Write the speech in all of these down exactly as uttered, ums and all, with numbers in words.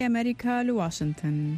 أمريكا لواشنطن.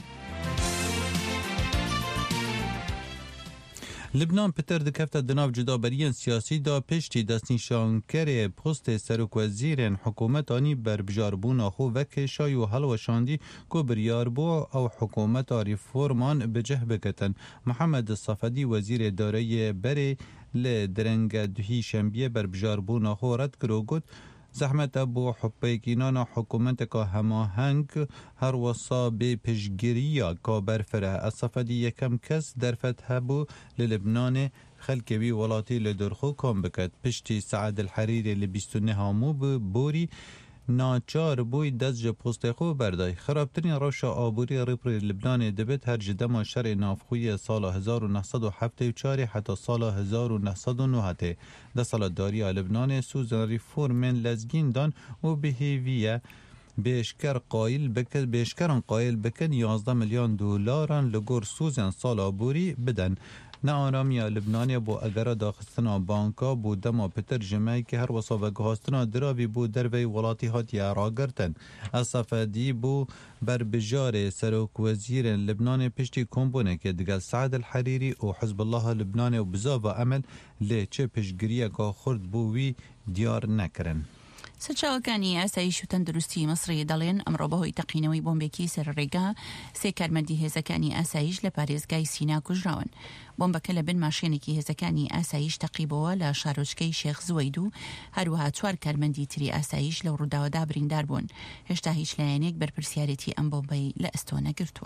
لبنان پتر دکفت دناف جدابریان سیاسی دا پشتی دستنیشان کره پست سرک وزیرین حکومت آنی بر بجاربون آخو وک شایو حلو شاندی کو بریار بو او حکومت ریفورمان بجه بکتن. محمد صفدی وزیر داره بری لدرنگ دهی شنبیه بر بجاربون آخو رد کرو گد زحمت ابو حپیکینان حکومت که هماهنگ هر وصا به پشگیریا که برفره الصفدی یکم کس در فتح بو للبنان خلکوی ولاتی لدرخو کام بکد پشتی سعد الحریری لبیستونه هامو بوری ناچار بوی دزج پست خو بردای خرابترین روش آبوری رپر لبنان دبت هر جدما شر نافخوی سال هزار و نهصد و هفتاد و چهار حتی سال هزار و نهصد و نه ده سال داری لبنان سوزن ریفورمن لزگین دان و بهیویه بیشکر قایل بکن بیشکران قایل بکن یازده میلیون دلاران لگور سوزن سال آبوری بدن. نه آرامیا لبنانی بو اگر داخستنا بانکا بو دما پتر جمعی که هر وصا و گهاستنا درابی بو دروی ولاتی هاتی راگرتن. اصفادی بو بر بجار سروک وزیر لبنان پشتی کمبونه که دگل سعد الحریری و حزب الله لبنان و بزا و عمل لی چه پشگریه که خورد بووی دیار نکرن. سەرچاوەکانی ئاسایش و تەندروستی مەسری دەڵێن ئەمڕۆ بەهۆی تەقینەوەی بۆمبێکی سەرڕێگا سێ کارمەندی هێزەکانی ئاسایش لە پارێزگای سینا کوژراون. بۆمبەکە لە بن ماشێنێکی هێزەکانی ئاسایش تەقیبەوە لە شارۆچکەی شێخ زوەید و هەروەها چوار کارمەندی تری ئاسایش لەو ڕووداوەدا بریندار بوون. هێشتا هیچ لایەنێک بەرپرسیارەتی ئەم بۆمبەی لە ئەستۆ نەگرتووە.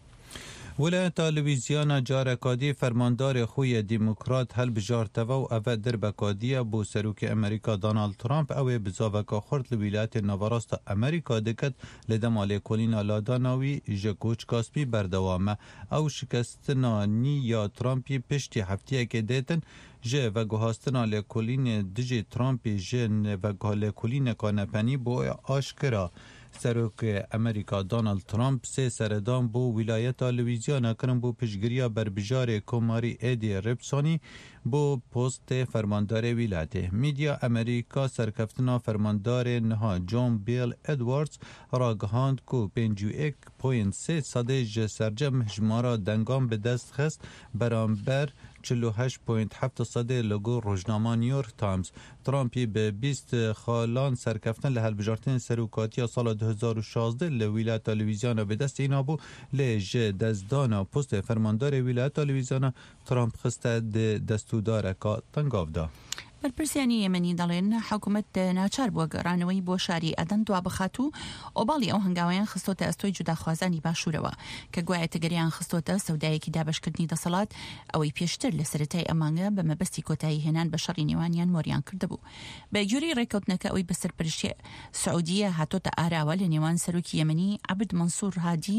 ولی تلویزیون جارکادی فرماندار خوی دموکرات هل بجارتوا و اوه در بکادی بو سروک امریکا دانالد ترامپ اوه بزاوکا خورد لویلایت نوراست امریکا دکت لدم آلی کلینا لاداناوی جکوچ کاسپی بردوامه او شکستنانی یا ترامپی پشتی هفتیه که دیتن جه و گوهاستنا لکلین دجی ترامپی جه و گوهالکلین کانپنی بو آشکرا سروک امریکا دانالد ترامپ سه سردان بو ولایت لویزیانا کرن بو پشگریا بر بجار کماری ایدی رپسانی بو پست فرماندار ولایت. میدیا امریکا سرکفتنا فرماندار نها جون بیل ادواردز راگهاند کو پنجو یک پوینت سه صده سرجم هجمارا دنگام به دست خست برانبر چهل و هشت پوینت هفت صده لگو روزنامه نیویورک تایمز. ترامپی به بیست خالان سرکفتن لحل بجارتن سروکاتی سال دو هزار و شانزده لولایت تلویزیون به دست اینا بو لیج دزدانا پست فرماندار ولایت تلویزیون ترامپ خسته دستودار که تنگاف دا. بەرپرسیانی یەمەنی دەڵێن حکوومەت ناچار بووە گەڕانەوەی بۆ شاری ئەدەن دوا بخات و ئۆباڵی ئەو هەنگاویان خستۆتە ئەستۆی جوداخوازانی باشوورەوە کە گوایە تەگەریان خستۆتە سەودایەکی دابەشکردنی دەسەڵات ئەوەی پێشتر لە سەرەتای ئەمانگە بە مەبەستی کۆتایی هێنان بە شەڕی نێوانیان مۆریان کردبوو. بەگوێرەی ڕێکەوتنەکە ئەوەی بەسەر پرشتی سعودیە هاتۆتە ئاراوە لە نێوان سەرۆکی یەمەنی عەبد مەنسوور هادی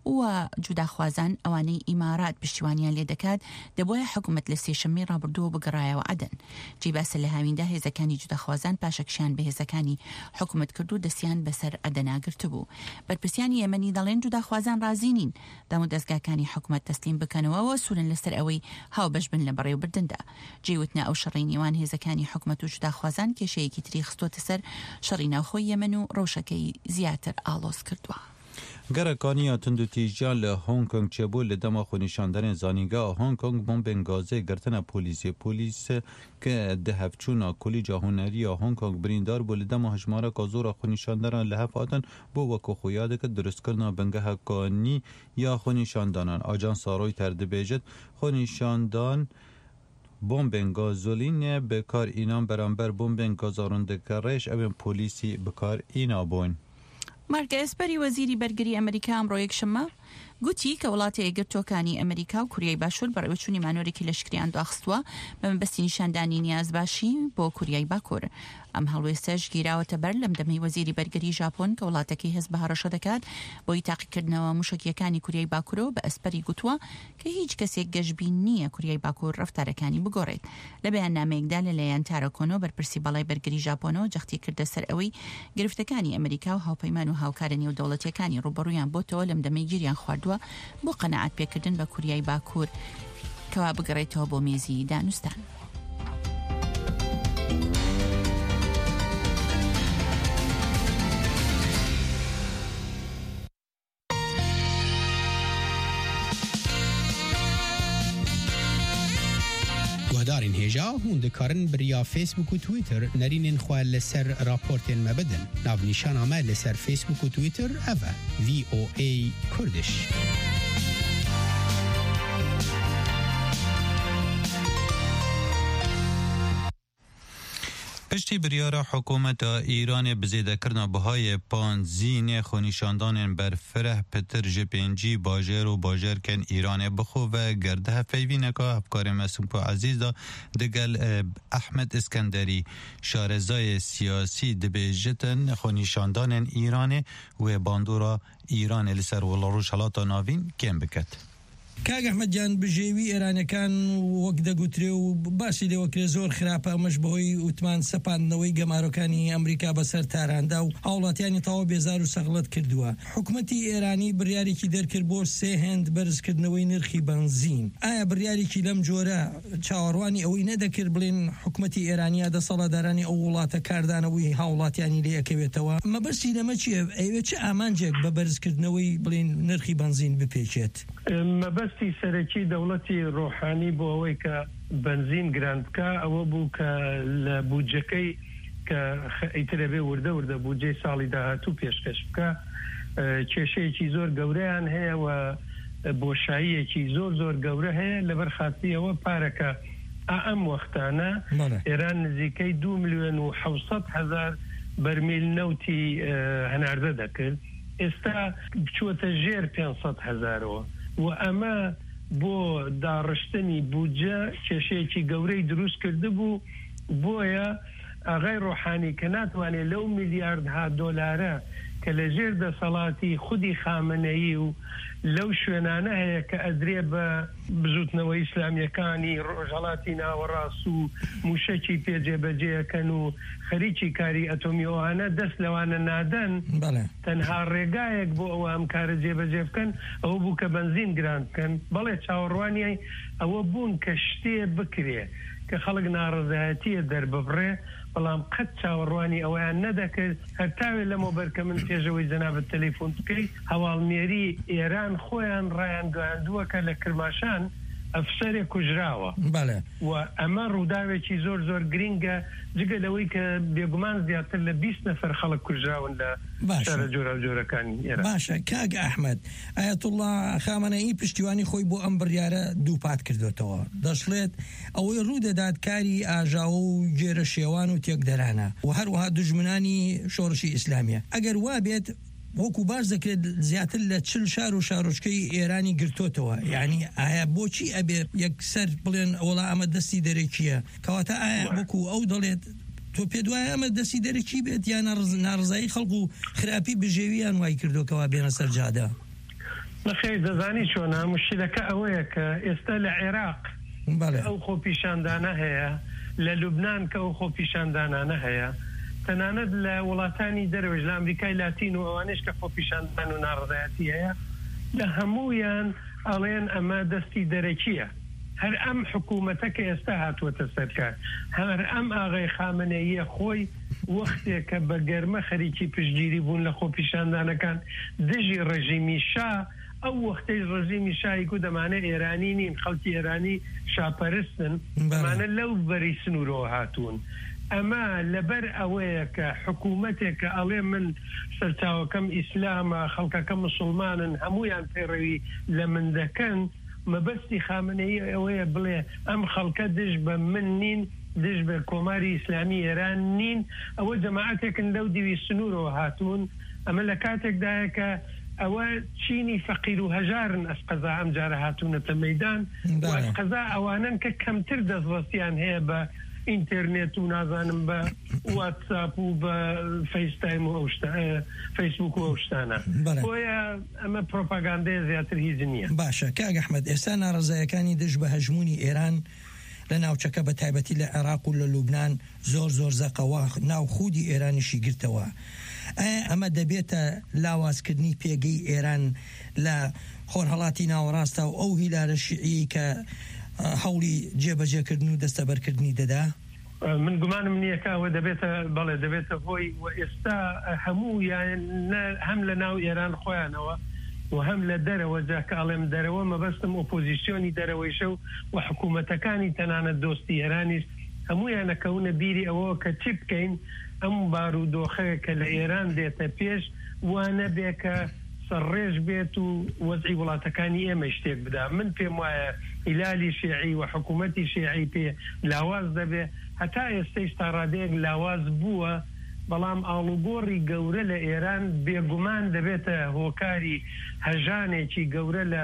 و جوداخوازان ئەوانەی ئیمارات پشتیوانیان لێ دەکات دەبووە حکوومەت لە سێشەممەی ڕابردووە بگەڕایەوە عەدەن. جێباسە لە هاویندا هێزەکانی جوداخوازان پاشەکشیان بە هێزەکانی حکوومەت کرد و دەستیان بەسەر ئەدەناگرت بوو. بەرپرسیانی یەمەنی دەڵێن جوداخوازان رازی نین دام و دەستگاکانی حکوومەت تەسلیم بکەنەوە و سوورن لەسەر ئەوەی هاوبەش بن لە بەڕێوەبردندا. جێوتنە ئەو شەڕی نێوان هێزەکانی حکوومەت و جوداخوازان کێشەیەکی تری خستۆتە سەر شەڕی ناوخۆی یەمەن و ڕەوشەکەی زیاتر ئاڵۆز کردووە. گرکانی تندو تیجان ل هنگ کنگ چبول لدما خونیشاندن زانیگا هنگ کنگ بمب گازه گرتن پلیسی پلیس که دهفچونا کلی جهانری هنگ کنگ بریندار بول لدما هجمارا کازورا خونیشاندن لحف آدن بو وکو خویاده که درست کرنا بنگه هکانی یا خونیشاندانان آجانس آروی ترده بیجد خونیشاندان بمب گازولین بکار اینان برانبر بمب گازارنده کرش اوین پلیسی بکار اینا بون. مارک ئێسپەری وەزیری بەرگری ئەمریکا ئەمڕۆ یەکشەممە گوتی کە وڵاتی یەکگرتووەکانی ئەمریکا و کوریای باشوور بەڕێوەچوونی مانۆرێکی لەشکریان داخستووە بە مەبەستی نیشاندانی نیازباشی بۆ کوریای باکوور. ئەم هەڵوێستەش گیراوەتە بەر لەم دەمەی وەزیری بەرگری ژاپۆن کە وڵاتەکەی هەست بە هەڕەشە دەکات بۆی تاقیکردنەوە موشکیەکانی کوریای باکوورەوە بە ئەسپەری گوتووە کە هیچ کەسێک گەشتبین نییە کوریای باکوور ڕەفتارەکانی بگۆڕێت. لە بەیاننامەیەکدا لەلایەن تارە کۆنۆ بەرپرسی بەڵای بەرگری ژاپۆنەوە جەختی کردە سەر ئەوەی گرفتەکانی ئەمریکا و هاوپەیمان و هاوکارە نێودەوڵەتیەکانی ڕوبەڕوویان بۆتەوە لەم دەمەی گیریان خواردووە بۆ قەنەعات پێکردن بە کوریای باکوور کەوا بگەڕێتەوە بۆ مێزی دانوستان. هشدارین هجا هون دکارن بریا فیسبوک و تویتر نرینین خواه لسر راپورتین مبدن ناو نیشان آمه لسر فیسبوک و تویتر اوه وی او ای کردش. پشتی بریار حکومت ایران بزیده کرنا بهای پانزین خونیشاندان برفره پتر جپنجی باجر و باجر کن ایران بخو و گرده فیوینه که افکار مسئول عزیز دا دگل احمد اسکندری شارزای سیاسی دبیجتن خونیشاندان ایران و باندورا ایران لسر ولاروش حالاتا ناوین کم بکت. کاگ احمد جان بجێوی ئێرانەکان وەک دەگوترێ و باسی لێوەکرێ زۆر خراپە ئەمەش بەهۆی وتمان سەپاندنەوەی گەمارۆکانی ئەمریکا بەسەر تاراندا و هاوڵاتیانی تەواو بێزار و سەغڵەت کردووە. حکوومەتی ئێرانی بڕیارێکی دەرکرد بۆ سێ هێند بەرزکردنەوەی نرخی بەنزین. ئایا بڕیارێکی لەم جۆرە چاوەڕوانی ئەوەی نەدەکرد بڵێن حکوومەتی ئێرانیا دەسەڵاتدارانی ئەو وڵاتە کاردانەوەی هاوڵاتیانی لێ ئەکەوێتەوە؟ مەبەستی لەمە چییە؟ ئەوێ چه ئامانجێک بە بەرزکردنەوەی بڵێن نرخی بەنزین بپێچێت؟ مەبەستی سەرەکی دەوڵەتی ڕۆحانی بۆ ئەوەی کە بنزین گران بکە ئەوە بوو کە لە بودجەکەی کە ئیترە بێ وردە وردە بودجەی ساڵی داهاتوو پێشکەش بکە کێشەیەکی زۆر گەورەیان هەیە و بۆشاییەکی زۆر زۆر گەورە هەیە لەبەر خاستی ئەوە پارەکە ئەم وەختانە ئێران نزیکەی دو ملیۆن و حەوسەد هەزار بەرمیل نەوتی هەناردە دەکرد ئێستا بچووەتە ژێر پێنجسەد هەزارەوە و ئەمە بۆ داڕشتنی بودجە کێشەیەکی گەورەی دروست کرده بوو بۆیە ئاغای ڕۆحانی کە ناتوانێت لەو میلیاردها دۆلارە کە لە ژێر دەسەڵاتی خودی خامنەیی و لەو شوێنانە هەیە کە ئەدرێ بە بزوتنەوەی ئیسلامیەکانی ڕۆژهەڵاتی ناوەڕاست و موشەکی پێجێبەجێەکەن و خەریکی کاری ئەتۆمیەوانە دەست لەوانە نادەن تەنها ڕێگایەک بۆ ئەوە ئەم کارە جێبەجێ بکەن ئەوە بوو کە بەنزین گران بکەن. بەڵێ چاوەڕوانی ئەوە بوون کە شتێ بکرێ کە خەڵک ناڕزایەتیە دەرببڕێ بەڵام قەت چاوەڕوانی ئەویان نەدەکرد. هەرتاوێ لەمە بەرکە من پێشەوەی جەنابەت تەلەفۆن بکەی هەواڵمێری ئێران خۆیان ڕایان گەیاندووە کە لە کرماشان ئەفسەرێک کوژراوە و ئەمە ڕووداوێکی زۆر زۆر گرینگە جگە لەوەی کە بێگومان زیاتر لە بیست نەفەر خەڵک کوژراون لە شارە جۆرە جۆرەکانی ئێران. باشە کاگ ئەحمەد ئایەتوڵڵا خامنەئی پشتیوانی خۆی بۆ ئەم بڕیارە دووپات کردوێتەوە دەشڵێت ئەوەی ڕوودەدات کاری ئاژاوە و جێرە شێوان و تێکدەرانە و هەروەها دوژمنانی شۆڕشی ئیسلامیە. ئەگەر وا بێت وەکو باش دەکرێت زیاتر لە چل شار و شارۆچکەی ئێرانی گرتوتەوە یعنی ئایا بۆچی ئەبێ یەکسەر بڵێن ئەوڵا ئەمە دەستی دەرەکیە کەواتە ئایا وەکو ئەو دەڵێت تۆ پێ دوایە ئەمە دەستی دەرەکی بێت یان ناڕزایی خەڵک و خراپی بژێویان وای کردوکەوە بێنە سەر جادە؟ نەخێر دەزانی چۆنە مشکلەکە ئەوەیە کە ئێستا لە عێراق ئەو خۆپیشاندانە هەیە لە لوبنان کە ئەو خۆپیشاندانانە هەیە تەنانەت لە وڵاتانی دەرەوەش لە ئەمریکای لاتین و ئەوانش کە خۆپیشاندان و ناڕزایەتی هەیە لە هەموویان ئەڵێن ئەمە دەستی دەرەکیە. هەر ئەم حکوومەتە کە ئێستا هاتووەتە سەرکار هەر ئەم ئاغای خامنەییە خۆی وەختێک کە بە گەرمە خەریکی پشتگیری بوون لە خۆپیشاندانەکان دژی ڕژیمی شا ئەو وەختەی ڕژیمی شایک و دەمانێت ئێرانی نین خەڵکی ئێرانی شاپەرستن دەمانە لەو بەری سنوورەوە هاتوون. ئەمە لەبەر ئەوەیە کە حکوومەتێک کە ئەڵێ من سەرچاوەکەم ئیسلامە خەڵکەکە مسلمانن هەمویان پێڕەوی لە من دەکەن مەبەستی خامنەیی ئەوەیە بڵێ ئەم خەڵکە دژ بە من نین دژ بە کۆماری ئیسلامی ئێران نین ئەوە جەماعەتێکن لەو دیوی سنوورەوە هاتوون. ئەمە لە کاتێکدایە کە ئەوە چینی فەقیر و هەژارن ئەسقەزا ئەم جارە هاتوونەتە مەیدان و ئەسقەزا ئەوانن کە کەمتر دەستڕستیان هەیە بە ئینترنێت و نازانم بە واتساپ و بە فەیستایم و فەیسبوک و ئەو شتانە بۆیە ئەمە پرۆپاگاندەیە زیاتر هیچ نییە. باشە کاگ ئەحمەد ئێستا ناڕزایەکانی دژ بە هەژمونی ئێران لە ناوچەکە بە تایبەتی لە عێراق و لە لوبنان زۆر زۆر زەقەوە ناو خودی ئێرانیشی گرتەوە. ئایا ئەمە دەبێتە لاوازکردنی پێگەی ئێران لە خۆرهەڵاتی ناوەڕاستە و ئەو هیلارە شیعی کە هەوڵی جێبەجێکردن و دەستەبەرکردنی دەدا؟ من گومانم نییە کەوە دەبێتە بەڵێ دەبێتە هۆی و ئێستا هەموو هەم لە ناو ئێران خۆیانەوە وهم لە دەرەوە جاکە ئەڵێم دەرەوە مەبەستم ئۆپۆزیسیۆنی دەرەوەیشە و حکوومەتەکانی تەنانەت دۆستی ئێرانیش هەمویان نەکەونە بیری ئەوە کە چی بکەین ئەم بارودۆخەیە کە لە ئێران دێتە پێش وانە بێ کە سەرڕێژ بێت و وەزعی وڵاتەکانی ئێمە شتێک بدا. من پێم وایە هیلالی شیعی و حکوومەتی شیعی پێ لاواز دەبێ، هەتا ئێستەیش تا ڕادەیەک لاواز بووە، بەڵام ئاڵوگۆڕی گەورە لە ئێران بێگومان دەبێتە هۆکاری هەژانێکی گەورە لە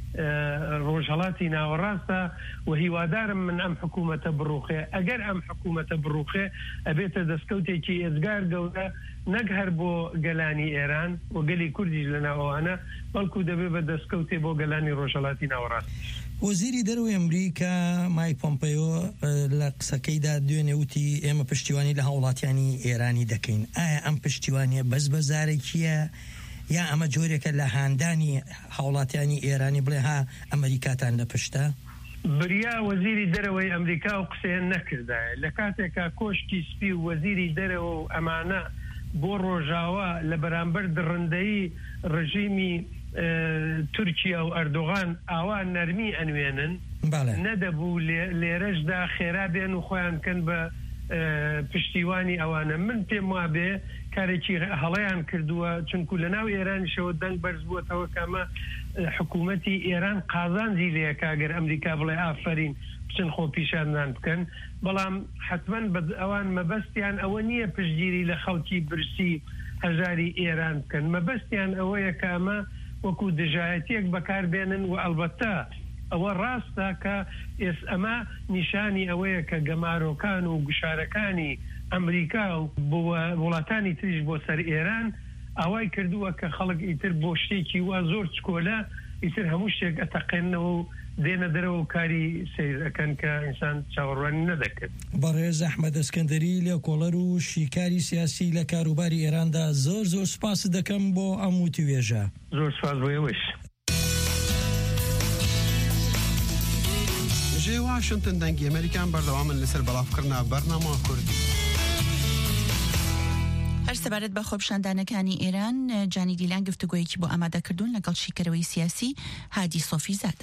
ڕۆژهەڵاتی ناوەڕاستە و هیوادارم من ئەم حکوومەتە بڕوخێ. ئەگەر ئەم حکوومەتە بڕوخێ ئەبێتە دەستکەوتێکی ئێزگار گەورە نەک هەر بۆ گەلانی ئێران و گەلی کوردیش لە ناوەوانە، بەڵکو دەبێت بە دەستکەوتێ بۆ گەلانی ڕۆژهەڵاتی ناوەڕاست. وەزیری دەرەوەی ئەمریکا مایک پۆمپیۆ لە قسەکەیدا دوێنێ وتی ئێمە پشتیوانی لە هاوڵاتیانی ئێرانی دەکەین. ئایا ئەم پشتیوانیە بەس بەزارێکیە یا ئەمە جۆرێکە لە هاندانی هاوڵاتیانی ئێرانی بڵێ ها ئەمریکاتان لە پشتە؟ بریا وەزیری دەرەوەی ئەمریکا و قسەیان نەکردایە لە کاتێکا کۆشتی سپی و وەزیری دەرەوە و ئەمانە بۆ ڕۆژاوا لە بەرامبەر دڕندەیی ڕژیمی تورکیا و ئەردۆغان ئاوا نەرمی ئەنوێنن نەدەبوو لێرەشدا خێرا بێن و خۆیان کەن بە پشتیوانی ئەوانە. من پێم وابێ کارێکی هەڵەیان کردووە، چونکو لە ناو ئێرانیشەوە دەنگ بەرز بووەتەوە کەمە حکوومەتی ئێران قازانجی لەیەکا گەر ئەمریکا بڵێ ئافرین بچن خۆ پیشاندان بکەن، بەڵام حتمەن ئەوان مەبەستیان ئەوە نییە پشتگیری لە خەڵکی برسی هەژاری ئێران بکەن، مەبەستیان ئەوەیە کە ئەمە وەکو دژایەتێک بەکاربێنن و ئەلبەتە ئەوە ڕاستە کە ئێس ئەمە نیشانی ئەوەیە کە گەمارۆکان و گوشارەکانی ئەمریکا و وڵاتانی تریش بۆ سەر ئێران ئاوای کردووە کە خەڵک ئیتر بۆ شتێکی وا زۆر چکۆلە ئیتر هەموو شتێک ئەتەقێنەوە و دێنە دەرەوە و کاری سیر ئەکەن کە ئینسان چاوەڕوانی نەدەکرد. بەڕێز ئەحمەد ئەسکەندەری لە کۆڵەر و شیکاری سیاسی لە کاروباری ئێراندا زۆر زۆر سپاس دەکەم بۆ ئەم وتوێژە. زۆر سپاس بۆ ئێوەش. ژێ واشنتن دەنگی ئەمریکان بەردەوامن لەسەر بەڵافکردنا بەرنامە کوردی. هەر سەبارەت بە خۆپیشاندانەکانی ئێران جانی دیلان گفتوگۆیەکی بۆ ئامادەکردوون لەگەڵ شیکەرەوەی سیاسی هادی سۆفی زادە.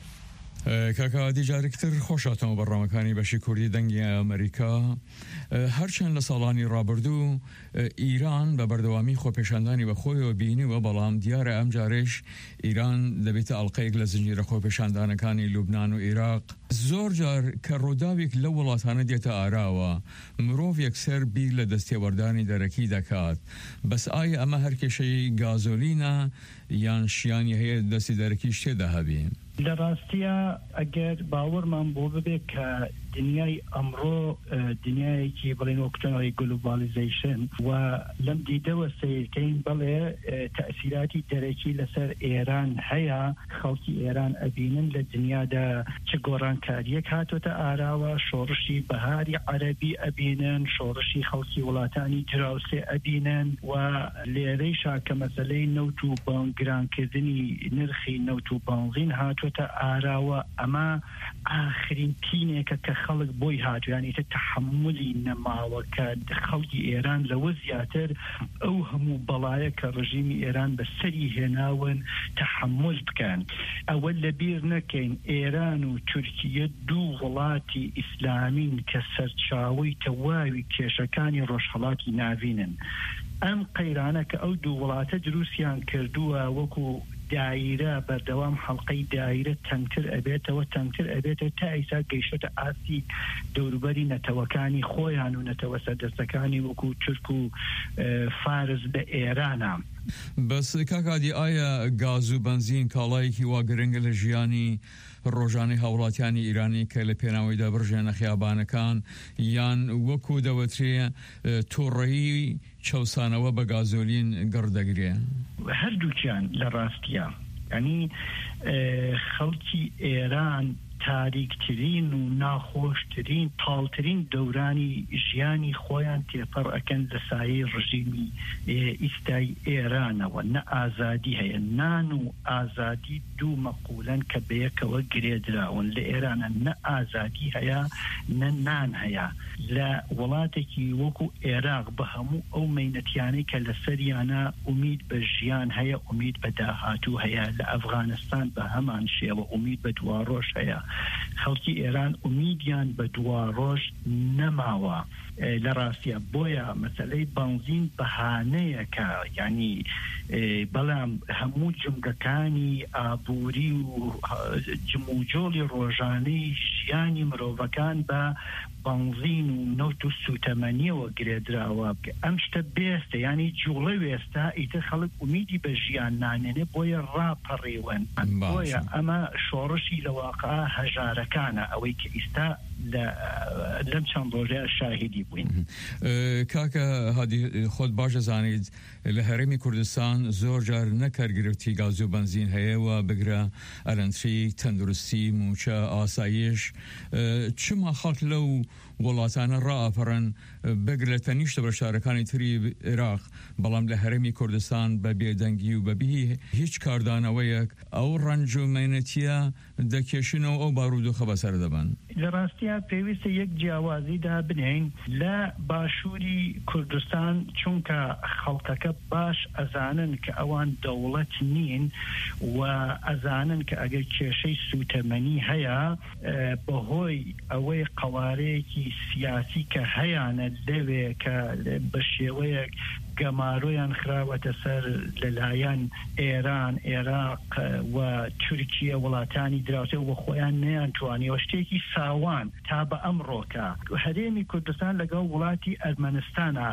کاکا دیجارێکتر خۆشاتەوە بەڕامەکانی بەشی کوردی دەنگی ئەمریکا. هەرچەند لە ساڵانی ڕابردوو ئیران بە بەردەوامی خۆپێشاندانی بە خۆیەوە بینیوە، بەڵام دیارە ئەم جارێش ئیران دەبێتە ئەڵقەیەک لە زنجیرە خۆپێشاندانەکانی لوبنان و عێراق. زۆر جار کە ڕووداوێک لە وڵاتانە دێتە ئاراوە مرۆڤ یەکسەر بیر لە دەستێوەردانی دەرەکی دەکات، بەس ئایا ئەمە هەر کێشەی گازۆلینە یان شیانی هەیە دەستی دەرەکی شتێدا هەبێ؟ لە ڕاستیە ئەگەر باوەڕمان بۆ ببێت کە دنیای ئەمڕۆ دنیایەکی بڵێن وەکتەوەی گلوبالیزیشن و لەم دیدەوە سیرکەین بڵێ تەئسیراتی دەرەکی لەسەر ئێران هەیە، خەڵکی ئێران ئەبینن لە دنیادا چ گۆڕانکاریەک هاتوۆتە ئاراوە، شۆڕشی بەهاری عەرەبی ئەبینن، شۆڕشی خەڵکی وڵاتانی دراوسێ ئەبینن و لێرەیشا کە مەسەلەی نەوت و گرانکردنی نرخی نەوت و بەنزین هاتوۆتە ئاراوە. ئەمە ئاخرین تینێکە کە خەڵک بۆی هاتو، یعنی تە تحملی نەماوە کە خەڵکی ئێران لەوە زیاتر ئەو هەموو بەڵایە کە ڕژیمی ئێران بەسەری هێناون تحمل بکەن. ئەوە لەبیر نەکەین ئێران و تورکیە دوو وڵاتی ئیسلامین کە سەرچاوەی تەواوی کێشەکانی ڕۆژهەڵاتی ناوینن. ئەم قەیرانە کە ئەو دوو وڵاتە دروستیان کردووە وەکو دایرە بەردەوام حەڵقەی دایرە تەنگتر ئەبێتەوە تەنگتر ئەبێتەوە تا ئیسا گەیشتە ئاسی دەوروبەری نەتەوەکانی خۆیان و نەتەوە سەردەستەکانی وەکو تورک و فارس بە ئێرانە. بەس کاکادی ئایا گاز و بنزین کاڵایەکی وا گرنگە لە ژیانی ڕۆژانەی هاوڵاتیانی ئیرانی کە لە پێناویدا بڕژێنە خیابانەکان یان وەکو دەوەترێ تووڕەیی چەوسانەوە بە گازۆلین گەڕدەگرێ؟ هەردووکیان لە ڕاستیە، ینی خەڵکی ئێران تاریکترین و ناخۆشترین تاڵترین دەورانی ژیانی خۆیان تێپەڕ ئەکەن لە سایەی ڕژیمی ئیستای ئێرانەوە. نە ئازادی هەیە، نان و ئازادی دوو مەقولەن کە بەیەکەوە گرێدراون. لە ئێرانە نە ئازادی هەیە نە نان هەیە. لە وڵاتێکی وەکو عێراق بە هەموو ئەو مەینەتیانەی کە لە سەریانە ئومید بە ژیان هەیە، ئومید بە داهاتوو هەیە. لە ئەفغانستان بە هەمان شێوە ئومید بە دواڕۆژ هەیە. خەڵکی ئێران ئومیدیان بە دواڕۆژ نەماوە لە ڕاستیە. بۆیە مەسەلەی بەنزین بەهانەیەکە، یعنی بەڵام هەموو جمگەکانی ئابووری و جموجۆڵی ڕۆژانەی ژیانی مرۆڤەکان بە بەنزین و نەوت و سوتەمەنیەوە گرێدراوە. ئەم شتە بێستە، ینی جوڵە وێستا ئیتر خەڵک ئومیدی بە ژیان نانێنێ، بۆیە ڕاپەڕێوەن. بۆیە ئەمە شۆڕشی لە واقعا هەژارەکانە، ئەوەی کە ئیستا لەم چەند ڕۆژەیە شاهیدی بووین. کاکە هادی، خۆت باشە زانیت لە هەرێمی کوردستان زۆر جار نەکەرگرفتی گاز و بنزین هەیەوە بگرە ئەلەنتریک، تەندروستی، موچە، ئاسایش. چما خەڵک لەو وڵاتانە ڕائەپەڕن بەگرە لە تەنیشتە بە شارەکانی تری عێراق، بەڵام لە هەرێمی کوردستان بە بێدەنگی و بەبی هیچ کاردانەوەیەک ئەو ڕەنج و مەینەتیە دەکێشنەوە ئەو بارودۆخە بەسەر دەبن. لە ڕاستیە پێویستە یەک جیاوازیدا بنین لە باشووری کوردستان، چونکە خەڵکەکە باش ئەزانن کە ئەوان دەوڵەت نین و ئەزانن کە ئەگەر کێشەی سوتەمەنی هەیە بەهۆی ئەوەی قەوارەیەکی سیاسی کە هەیانە لەوێ کە بە شێوەیەک گەمارۆیان خراوەتە سەر لەلایەن ئێران، عێراق و تورکیە، وڵاتانی دراوسێ و خۆیان نەیانتوانیەوە شتێکی ساوان تا بە ئەمڕۆکە هەرێمی کوردستان لەگەڵ وڵاتی ئەرمەنستانە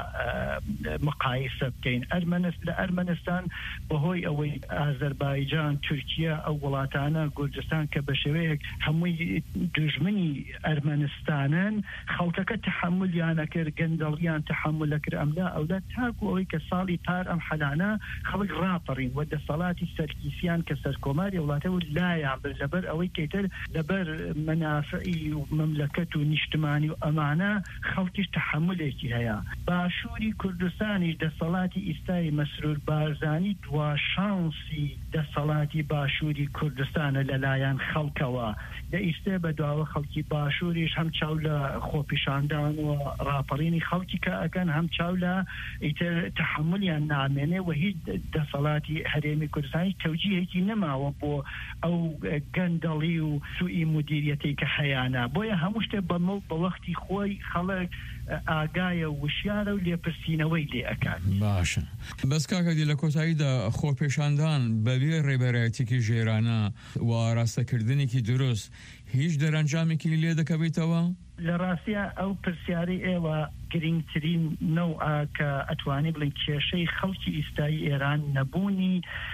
مقایسە بکەین. لە ئەرمەنستان بەهۆی ئەوەی ئازەربایجان، تورکیە، ئەو وڵاتانە کوردستان کە بە شێوەیەک هەمووی دوژمنی ئەرمەنستانن، خەڵکەکە تحملیانە کرد، گەندەڵیان تحمل کرد. ئەملا ئەولا تاکو ئەوەی کە ساڵی پار ئەم حەلانە خەڵک ڕاپەڕین و دەسەڵاتی سەرکیسیان کە سەرکۆماری وڵاتە و لایان بر لەبەر ئەوەی کەیتر لەبەر منافعی و مملەکەت و نیشتمانی و ئەمانە خەڵکیش تحملێکی هەیە. باشووری کوردستانیش دەسەڵاتی ئیستای مەسرور بارزانی دوا شانسی دەسەڵاتی باشووری کوردستانە لەلایەن خەڵکەوە. لە ئیستێ بە دواوە خەڵکی باشووریش هەم چاو لە خۆپیشاندان و ڕاپەڕینی خەڵکی کە ئەکەن، هەم چاو لە ئیتر تحملیان نامێنێ و هیچ دەسەڵاتی هەرێمی کوردستانی تەوجیهێکی نەماوە بۆ ئەو گەندەڵی و سوئی مدیریەتی کە هەیانە. بۆیە هەموو شتێ بە وەختی خۆی خەڵک ئاگایە وشیارە و لێپرسینەوەی لێ ئەکات. باشە. بەس کاکەدی لە کۆتاییدا خۆپێشاندان بەبێ ڕێبەرایەتێکی ژێرانە و ئاراستەکردنێکی دروست هیچ دەرەنجامێکی لێ دەکەوێتەوە؟ لە ڕاستیە ئەو پرسیاری ئێوە گرنگترین نەوعە کە ئەتوانی بڵین کێشەی خەڵکی ئیستایی ئێران نەبوونی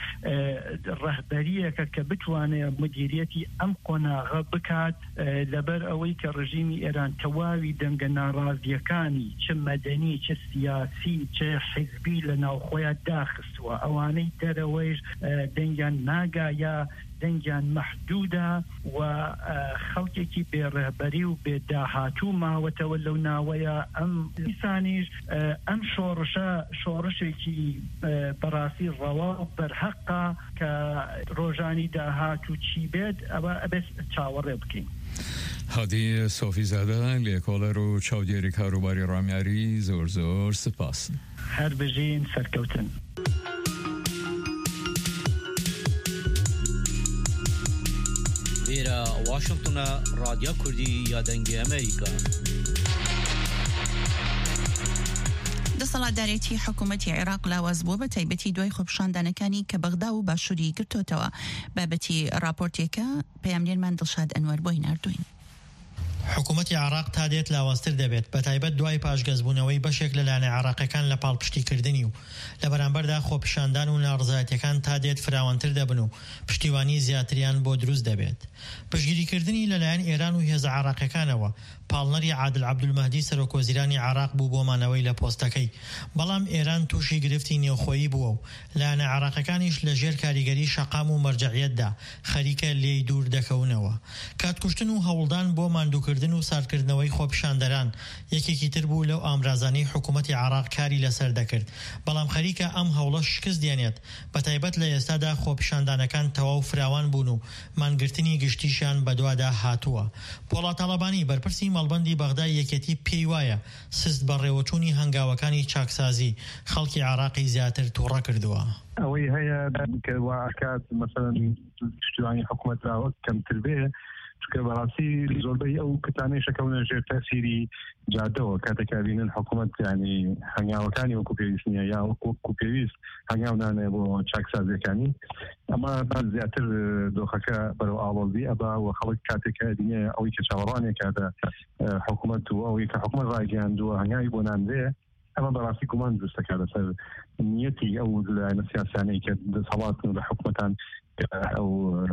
ڕەهبەریەکە کە بتوانێت مدیریەتی ئەم قۆناغە بکات، لەبەر ئەوەی کە ڕژیمی ئێران تەواوی دەنگە ناڕازیەکانی چ مەدەنی چ سیاسی چ حیزبی لە ناوخۆیان داخستووە. ئەوانەی دەرەوەیش دەنگیان ناگایە، دەنگیان مەحدودە و خەڵکێکی بێڕێبەری و بێداهاتوو ماوەتەوە لەو ناوەیە. ئەم ئیسانیش ئەم شۆڕشە شۆڕشێکی بەڕاستی ڕەوا و بەرهەقا کە ڕۆژانی داهاتوو چی بێت ئەوە ئەبێت چاوەڕێ بکەین. هادی سۆفی زادە لێکۆڵەر و چاودێری کاروباری ڕامیاری زۆر زۆر سپاس. هەر بژین سەرکەوتن. لێرە واشنگتنە رادیۆ کوردی یادەنگی ئەمریکا. دەسەڵاتدارێتی حکوومەتی عێراق لاواز بووە بە تایبەتی دوای خۆپیشاندانەکانی کە بەغدا و باشووری گرتوتەوە. بابەتی راپۆرتێکە پەیامنێرمان دڵشاد ئەنوەر بۆی ناردوین. حکوومەتی عراق تا دێت لاوەستر دەبێت بە تایبەت دوای پاشگەزبوونەوەی بەشێک لەلایەنە عراقیەکان لە پاڵپشتیکردنی و لە بەرامبەردا خۆپیشاندان و ناڕزایەتیەکان تا دێت فراوانتر دەبن و پشتیوانی زیاتریان بۆ دروست دەبێت. پشتگیریکردنی لەلایەن ئێران و هێزە عراقیەکانەوە پاڵنەری عادل عەبدولمەهدی سەرۆکوەزیرانی عراق بوو بۆ مانەوەی لە پۆستەکەی، بەڵام ئێران تووشی گرفتی نێوخۆیی بووە و لایەنە عراقیەکانیش لەژێر کاریگەری شەقام و مەرجەعیەتدا خەریکە لێی دوور دەکەونەوە. کاتکوشتن و هەوڵدان بۆ ماندووکردن و ساردکردنەوەی خۆپیشاندەران یەکێکی تر بوو لەو ئامرازانەی حکوومەتی عراق کاری لەسەر دەکرد، بەڵام خەریکە ئەم هەوڵە شکست دێنێت بە تایبەت لە ئێستادا خۆپیشاندانەکان تەواو فراوان بوون و مانگرتنی گشتیشان بەدوادا هاتووە. پۆڵا تاڵەبانی بەرپرسی مەڵبەندی بەغدای یەکێتی پێی وایە سست بە ڕێوەچوونی هەنگاوەکانی چاکسازی خەڵکی عراقی زیاتر تووڕە کردووە. ئەوەی هەیە کە واکات مەسەڵەن پشتیوانی حکوومەت راوە کەمتر بێ، چونکە بەڕاستی زۆربەی ئەو کتانەی شەکەونە ژێر تەسیری جادەوە کاتێکا بینن حکوومەت یعنی هەنگاوەکانی وەکو پێویست نییە یا وەکو پێویست هەنگاو نانێ بۆ چاکسازیەکانی، ئەمە زیاتر دۆخەکە بەرەو ئاوەڵبی ئەبا و خەڵک کاتێکە دینێ ئەوەی کە چاوەڕوانێک کاتە حکوومەت و ئەوەی کە حکوومەت ڕاگەیاندووە هەنگاوی بۆ نانبێ، ئەمە بەڕاستی گومان دروستەکە لەسەر نیەتی ئەو لایەنە سیاسانەی کە دەسەڵاتن لە حکوومەتان ئەو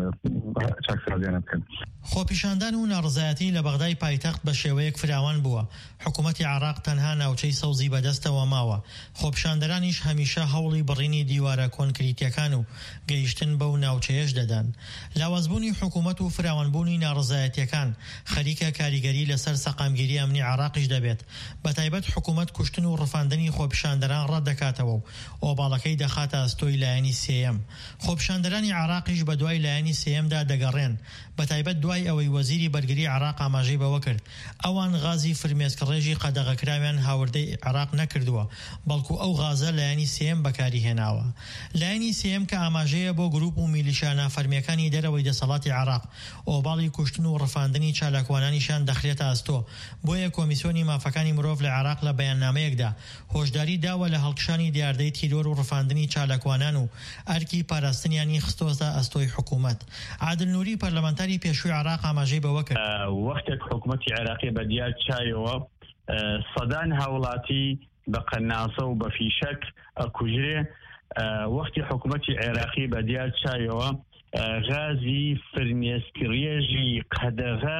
چاکسازیانە بکەن. خۆپیشاندان و ناڕزایەتی لە بەغدای پایتەخت بە شێوەیەک فراوان بووە. حکوومەتی عراق تەنها ناوچەی سەوزی بەدەستەوە ماوە. خۆپیشاندەرانیش هەمیشە هەوڵی بڕینی دیوارە کۆنکریتیەکان و گەیشتن بەو ناوچەیەش دەدەن. لاوازبوونی حکوومەت و فراوانبوونی ناڕزایەتیەکان خەریکە کاریگەری لەسەر سەقامگیری ئەمنی عراقیش دەبێت. بە تایبەت حکوومەت کوشتن و ڕفاندنی خۆپیشاندەران ڕەت دەکاتەوە و ئۆباڵەکەی دەخاتە ئەستۆی لایەنی سێەم. خۆپیشاندەرانی عراقیش بە دوای لایەنی سێەمدا دەگەڕێن، بە تایبەت دوای ئەوەی وەزیری بەرگری عراق ئاماژەی بەوە کرد ئەوان غازی فرمێسکڕێژی قەدەغەکراویان هاوردەی عراق نەکردووە، بەڵکو ئەو غازە لایەنی سێەم بەکاری هێناوە. لایەنی سێەم کە ئاماژەیە بۆ گروپ و میلیشیا نافەرمیەکانی دەرەوەی دەسەڵاتی عراق ئۆباڵی کوشتن و ڕفاندنی چالاکوانانیشان دەخرێتە ئەستۆ. بۆیە کۆمیسیۆنی مافەکانی مرۆڤ لە عراق لە بەیاننامەیەکدا هۆشداری داوە لە هەڵکشانی دیاردەی تیرۆر و ڕفاندنی چالاکوانان و ئەرکی پاراستنیانی خستۆزە ئەستۆی حکوومەت. عادل نوری پەرلەمانتاری پێشووی عراق ئاماژەی بەوە کرد وەختێک حکوومەتی عێراقی بەدیار چایەوە سەدان هاوڵاتی بە قەناسە و بە فیشەک ئەکوژرێ، وەختی حکوومەتی عێراقی بەدیار چایەوە غازی فرمێسکڕێژی قەدەغە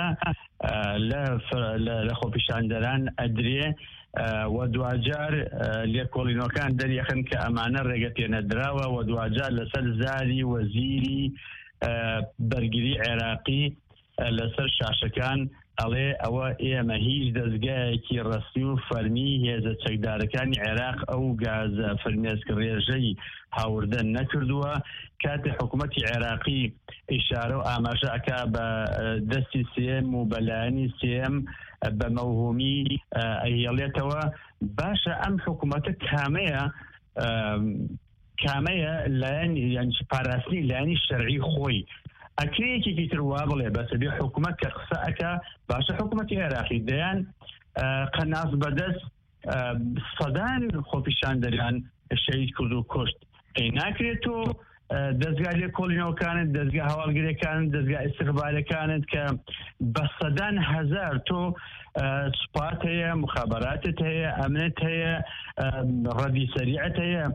لە خۆپیشاندەران ئەدرێ و دوجار لێکۆڵینەکان دەریەخن کە ئەمانە ڕێگە پێنەدراوە و دوجار لەسەر زاری وەزیری بەرگری عێراقی لەسەر شاشەکان ئەڵێ ئەوە ئێمە هیچ دەستگایەکی ڕسمی و فەرمی هێزە چەکدارەکانی عێراق ئەو گازە فرمێسکڕێژەی هاوردە نەکردووە. کاتێ حکوومەتی عێراقی ئیشارە و ئاماژە ئەکا بە دەستی سێم و بەلایەنی سێم بە مەوهومی ئەهێڵێتەوە، باشە ئەم حکوومەتە کامەیە کامەیە لایەن یعنی پاراستنی لایەنی شەرعی خۆی ئەکرێکێکی تر وا بڵێ بەسەبێ حکوومەت کە قسە ئەکا باشە حکوومەتی عێراقی دەیان قەناس بەدەست سەدان خۆپیشاندەریان شەهید کرد و کوشت، ئەی ناکرێت و دەستگا لێکۆڵینەوەکانت، دەستگا هەواڵگرەکانت، دەستگا ئیستخبارەکانت کە بە سەدان هەزار تۆ سوپات هەیە، مخابراتت هەیە، ئەمنت هەیە، ڕەدی سەریعت هەیە،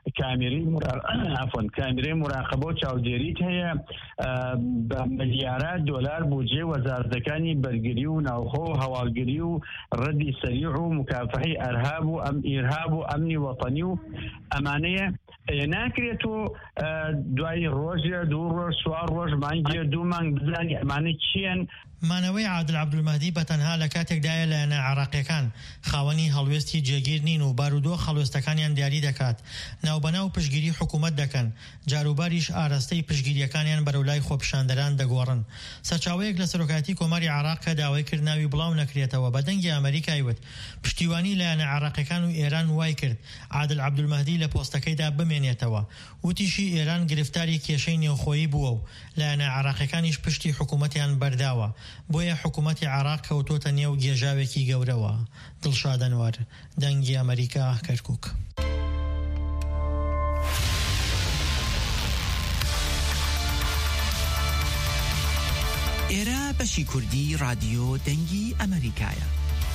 کامێرەی مراقبە و چاودێریت هەیە، بە ملیارات دۆلار بودجێ وەزارەتەکانی بەرگری و ناوخۆ و هەواڵگری و ڕەدی سەریع و مکافحەی ئەرهاب و ئەم ئیرهاب و ئەمنی وەطەنی و ئەمانەیە ناکرێت و دوای ڕۆژە دوو ڕۆژ سوار ڕۆژ مانگیە دوو مانگ بزانی ئەمانە چیان. مانەوەی عادل عەبدولمەهدی بە تەنها لە کاتێکدایە لایەنە عێراقیەکان خاوەنی هەڵوێستی جێگیر نین و بارودۆخ هەڵوێستەکانیان دیاری دەکات، ناوبەناو پشگیری حکوومەت دەکەن، جاروباریش ئاراستەی پشگیریەکانیان بەرەولای خۆپیشاندەران دەگۆڕن. سەرچاوەیەک لە سەرۆکاتی کۆماری عێراق کە داوای کرد ناوی بڵاو نەکرێتەوە بە دەنگی ئەمریکای وت پشتیوانی لایەنە عێراقیەکان و ئێران وای کرد عادل عەبدولمەهدی لە پۆستەکەیدا بمێنێتەوە. وتیشی ئێران گرفتاری کێشەی نێوخۆیی بووە و لایەنە عێراقیەکانیش پشتی حکوومەتیان بەرداوە، بۆیە حکوومەتی عێراق کەوتۆتە نێو گێژاوێکی گەورەوە. دڵشاد ئەنوەر، دەنگی ئەمریکا، کەرکووک. ئێرە بەشی کوردی رادیۆ دەنگی ئەمریکایە.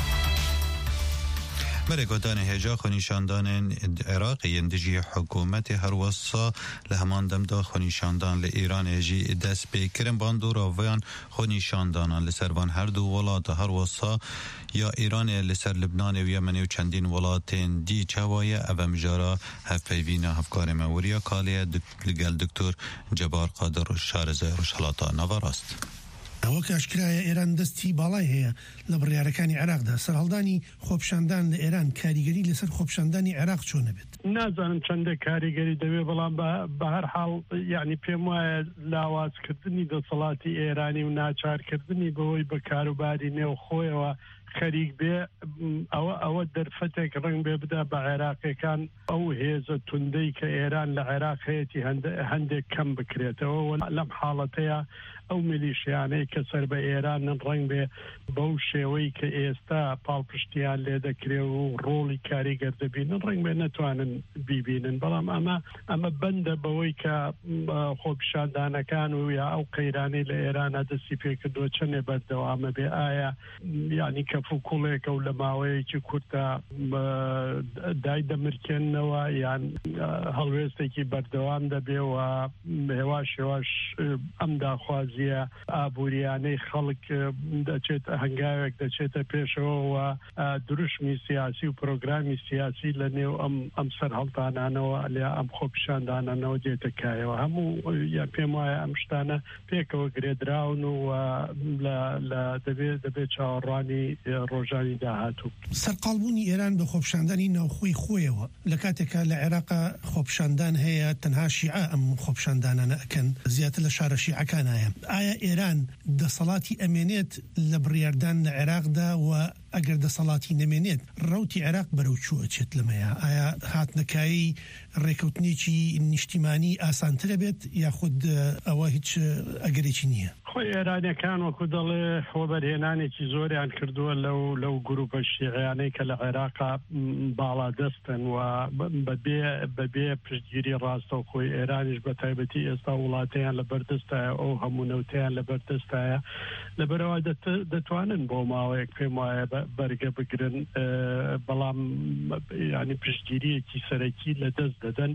برگودان هجا خونیشاندان عراقی اندجی حکومت هر وصا لهمان دمدا خونیشاندان لإیران هجی دست به کرم باندو راویان خونیشاندان لسروان هر دو ولات هر وصا یا ایران لسر لبنان و یمن و چندین ولاتین دی چوای او مجارا هفیوینا هفکار موریا کالی لگل دکتور جبار قادر و شارزه روشلاتا نواراست. ئەوە کاشکرایە ئێران دەستی باڵای هەیە لە بڕیارەکانی عێراقدا سەرهەڵدانی خۆپشاندان لە ئێران کاریگەری لەسەر خۆپشاندانی عێراق چۆنە بێت؟ نازانم چەندە کاریگەری دەوێ بەڵام بە هەر حاڵ یعنی پێم وایە لاوازکردنی دەسەڵاتی ئێرانی و ناچارکردنی بەوەی بە کاروباری نێو خۆیەوە خەریک بێ ئەوە ئەوە دەرفەتێک ڕنگ بێ بدا بە عێراقیەکان ئەو هێزە توندەی کە ئێران لە عێراق هەیەی هەندێک کەم بکرێتەوە لەم حاڵەتەیە ئەو میلیشیانەی کە سەر بە ئێرانن ڕنگ بێ بەو شێوەی کە ئێستا پاڵپشتیان لێ دەکرێ و ڕۆڵی کاریگەر دەبینن ڕنگ بێ نەتوانن بیبینن بەڵام ئەمە ئەمە بەندە بەوەی کە خۆپیشاندانەکان و یا ئەو قەیرانەی لە ئێرانە دەستی پێکردووە چەندێ بەردەوامە بێ ئایا یعنی کەفوکوڵێکە و لە ماوەیەکی کورتە دای دەمرکێننەوە یان هەڵوێستێکی بەردەوام دەبێەوە هێواش هێواش ئەم داخوازی ئابوووریانەی خەڵک دەچێت هەنگاوێک دەچێتە پێشەوە دروشمی سیاسی و پرۆگرامی سیاسی لە نێو ئەم ئەم سەر هەڵتانانەوە لێ ئەم خۆپیشاندانانەوە دێتەکایەوە هەموو یا پێم وایە ئەم شتانە پێکەوە گرێدراون و لە دەبێت دەبێت چاوەڕوانی ڕۆژانی داهاتوو. سەرقاڵبوونی ئێران بە خۆپیشاندانی ناوخۆی خۆیەوە لە کاتێکە لە عێراقا خۆپیشاندان هەیە تەنها شیعە ئەم خۆپیشاندانانە ئەکەن زیاتر لە شارە شیعەکانایە. ئایا ئێران دەسەڵاتی ئەمێنێت لە بڕیاردان لە عێراقدا و ئەگەر دەسەڵاتی نەمێنێت ڕەوتی عێراق بەرەو چووە چێت لەمەیە ئایا هاتنەکایی ڕێکەوتنێکی نیشتیمانی ئاسانترە بێت یاخود ئەوە هیچ ئەگەرێکی نییە؟ خۆی ئێرانیەکان وەکو دەڵێ خۆبەرهێنانێکی زۆریان کردووە لەو لەو گروپە شیعیانەی کە لە عێراقا باڵا دەستن و بەبێ بەبێ پشتگیری ڕاستە خۆی ئێرانیش بە تایبەتی ئێستا وڵاتیان لە بەردەستایە ئەو هەموو نەوتیان لە بەردەستایە لەبەرەوە دەتوانن بۆ ماوەیەک پێم وایە بەرگە بگرن بەڵام ینی پشتگیریەکی سەرەکی لە دەست دەدەن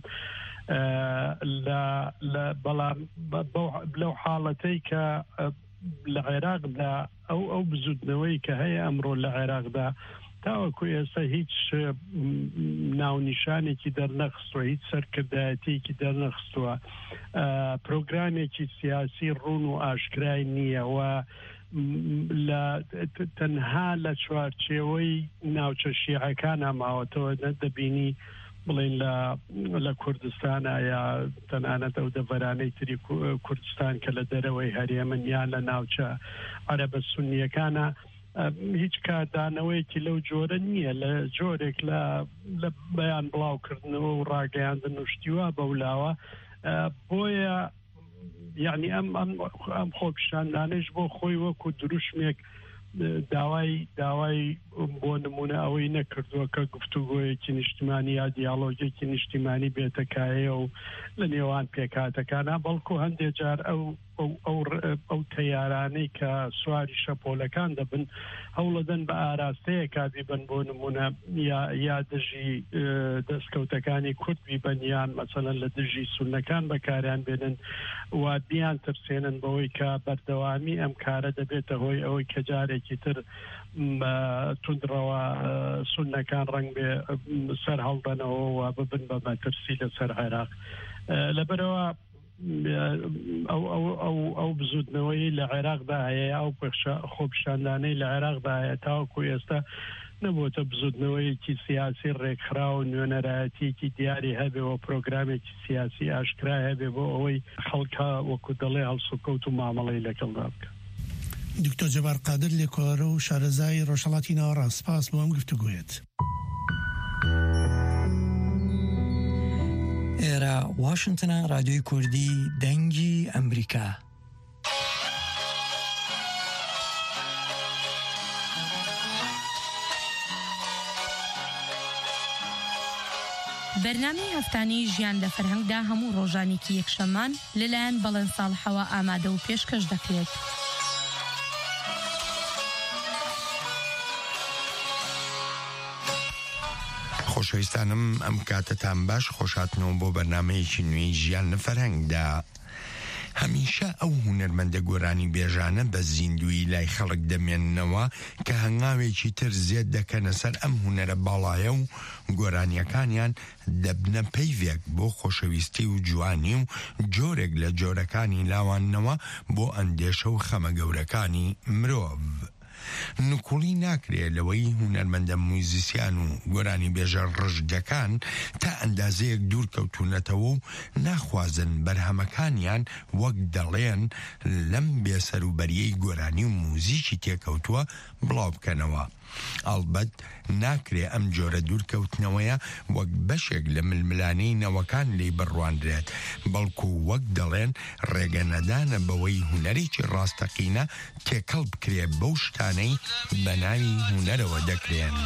لە بەڵام لەو حاڵەتەی کە لە عێراقدا ئەو ئەو بزودنەوەی کە هەیە ئەمڕۆ لە عێراقدا تاوەکو ئێستا هیچ ناونیشانێکی دەرنەخستووە هیچ سەرکردایەتێکی دەرنەخستووە پرۆگرامێکی سیاسی ڕوون و ئاشکرای نییە و تەنها لە چوارچێوەی ناوچە شیعەکانە ماوەتەوە دەبینی بڵین لە کوردستانە یا تەنانەت ئەو دەڤەرانەی تری کوردستان کە لە دەرەوەی هەرێمن یان لە ناوچە عەرەبە سونیەکانە هیچ کاردانەوەیەکی لەو جۆرە نییە لە جۆرێک لە بەیان بڵاوکردنەوە و ڕاگەیاندن و شتیوا بەولاوە بۆیە یعنی ئەم ئەم خۆپیشاندانەش بۆ خۆی وەکو دروشمێک داوای داوای بۆ نمونە ئەوەی نەکردووە کە گفتوگۆیەکی نیشتیمانی یا دیالۆگێکی نیشتیمانی بێتەکایە و لە نێوان پێکاتەکانە بەڵکو هەندێک جار ئەو ئەو تەیارانەی کە سواری شەپۆلەکان دەبن هەوڵەدەن بە ئاراستەیە کابیبن بۆ نمونە یا دژی دەستکەوتەکانی کورد بیبەنیان مەسەلەن لە دژی سونەکان بەکاریان بێنن و بیان ترسێنن بەوەی کە بەردەوامی ئەم کارە دەبێتە هۆی ئەوەی کە جارێکی تر توندڕەوە سونەکان ڕنگ بێ سەر هەڵدەنەوە و ببن بە مەترسی لەسەر عێراق لەبەرەوە ئەو بزودنەوەی لە عێراقدا هەیە ئەو خۆپیشاندانەی لە عێراقدا هەیە تاوەکو ئێستا نەبووتە بزودنەوەیەکی سیاسی ڕێکخرا و نوێنەرایەتێکی دیاری هەبێەوە پرۆگرامێکی سیاسی ئاشکرا هەبێ بۆ ئەوەی خەڵکە وەکو دەڵێ هەڵسوکەوت و مامەڵەی لەگەڵدا بکە. دکتۆر جەبار قادر لێکۆڵەرە و شارەزای ڕۆژهەڵاتی ناوەڕاست سپاس بۆ ئەم گفتوگوێت. ئێرە واشنتنە رادیۆی کوردی دەنگی ئەمریکا. بەرنامەی هەفتانەی ژیان لە فەرهەنگدا هەموو ڕۆژانێکی یەکشەمان لەلایەن بەڵێن ساڵحەوە ئامادە و پێشکەش دەکرێت. خۆشەویستانم ئەم کاتتان باش خۆشاتنەوە بۆ بەرنامەیەکی نوێی ژیان لە فەرهەنگدا. هەمیشە ئەو هونەرمەندە گۆرانی بێژانە بە زیندوی لای خەڵک دەمێننەوە کە هەنگاوێکی تر زێت دەکەنە سەر ئەم هونەرە باڵایە و گۆرانیەکانیان دەبنە پەیوێک بۆ خۆشەویستی و جوانی و جۆرێک لە جۆرەکانی لاواننەوە بۆ ئەندێشە و خەمە گەورەکانی مرۆڤ. نکوڵی ناکرێت لەوەی هونەرمەندە موزیسیان و گۆرانی بێژە ڕژگەکان تا ئەندازەیەک دوور کەوتونەتەوە و ناخوازن بەرهەمەکانیان وەک دەڵێن لەم بێسەروبەریەی گۆرانی و موزیکی تێکەوتووە بڵاو بکەنەوە. ئەڵبەت ناکرێ ئەم جۆرە دوورکەوتنەوەیە وەک بەشێک لە ململانەی نەوەکان لی بڕوانرێت، بەڵکو وەک دەڵێن ڕێگەنەدانە بەوەی هونەرێکی ڕاستەقینە تێکەڵ بکرێ بەو شتانەی بە ناوی هونەرەوە دەکرێن.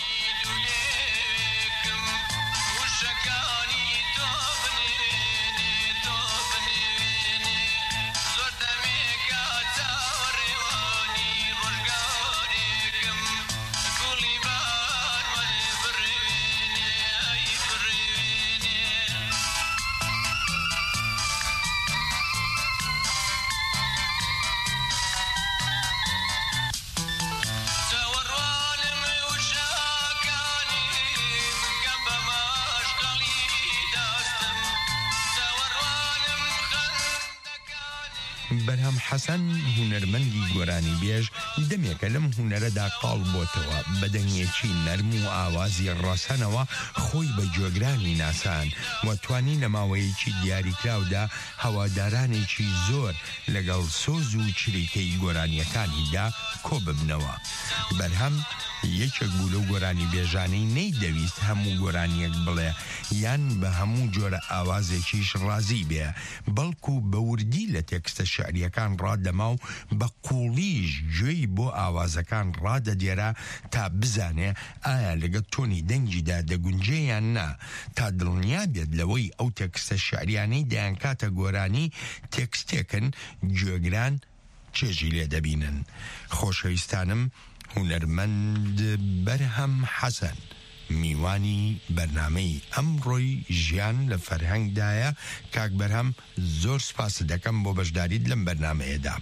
بەرهەم حەسەن هونەرمەندی گۆرانی بێژ دەمێکە لەم هونەرەدا قاڵ بۆتەوە، بەدەنگێکی نەرم و ئاوازی ڕەسەنەوە خۆی بە جۆگرانی ناسان و توانی لە ماوەیەکی دیاریکراودا هەوادارانێکی زۆر لەگەڵ سۆز و چریکەی گۆرانیەکانیدا کۆ ببنەوە. بەرهەم یەکێک بوو لەو گۆرانی بێژانەی نەیدەویست هەموو گۆرانیەک بڵێ یان بە هەموو جۆرە ئاوازێکیش ڕازی بێ، بەڵکو بە وردی لە تێکستە شعریەکان ڕادەما و بە قوڵیش گوێی بۆ ئاوازەکان ڕادەدێرا تا بزانێ ئایا لەگەڵ تۆنی دەنگیدا دەگونجێ یان نا، تا دڵنیا بێت لەوەی ئەو تێکستە شعریانەی دەیان کاتە گۆرانی تێکستێکن گوێگران چێژی لێ دەبینن. خۆشەویستانم، هونەرمەند بەرهەم حەسەن میوانی بەرنامەی ئەمڕۆی ژیان لە فەرهەنگدایە. کاک بەرهەم، زۆر سپاس دەکەم بۆ بەشداریت لەم بەرنامەیەدا.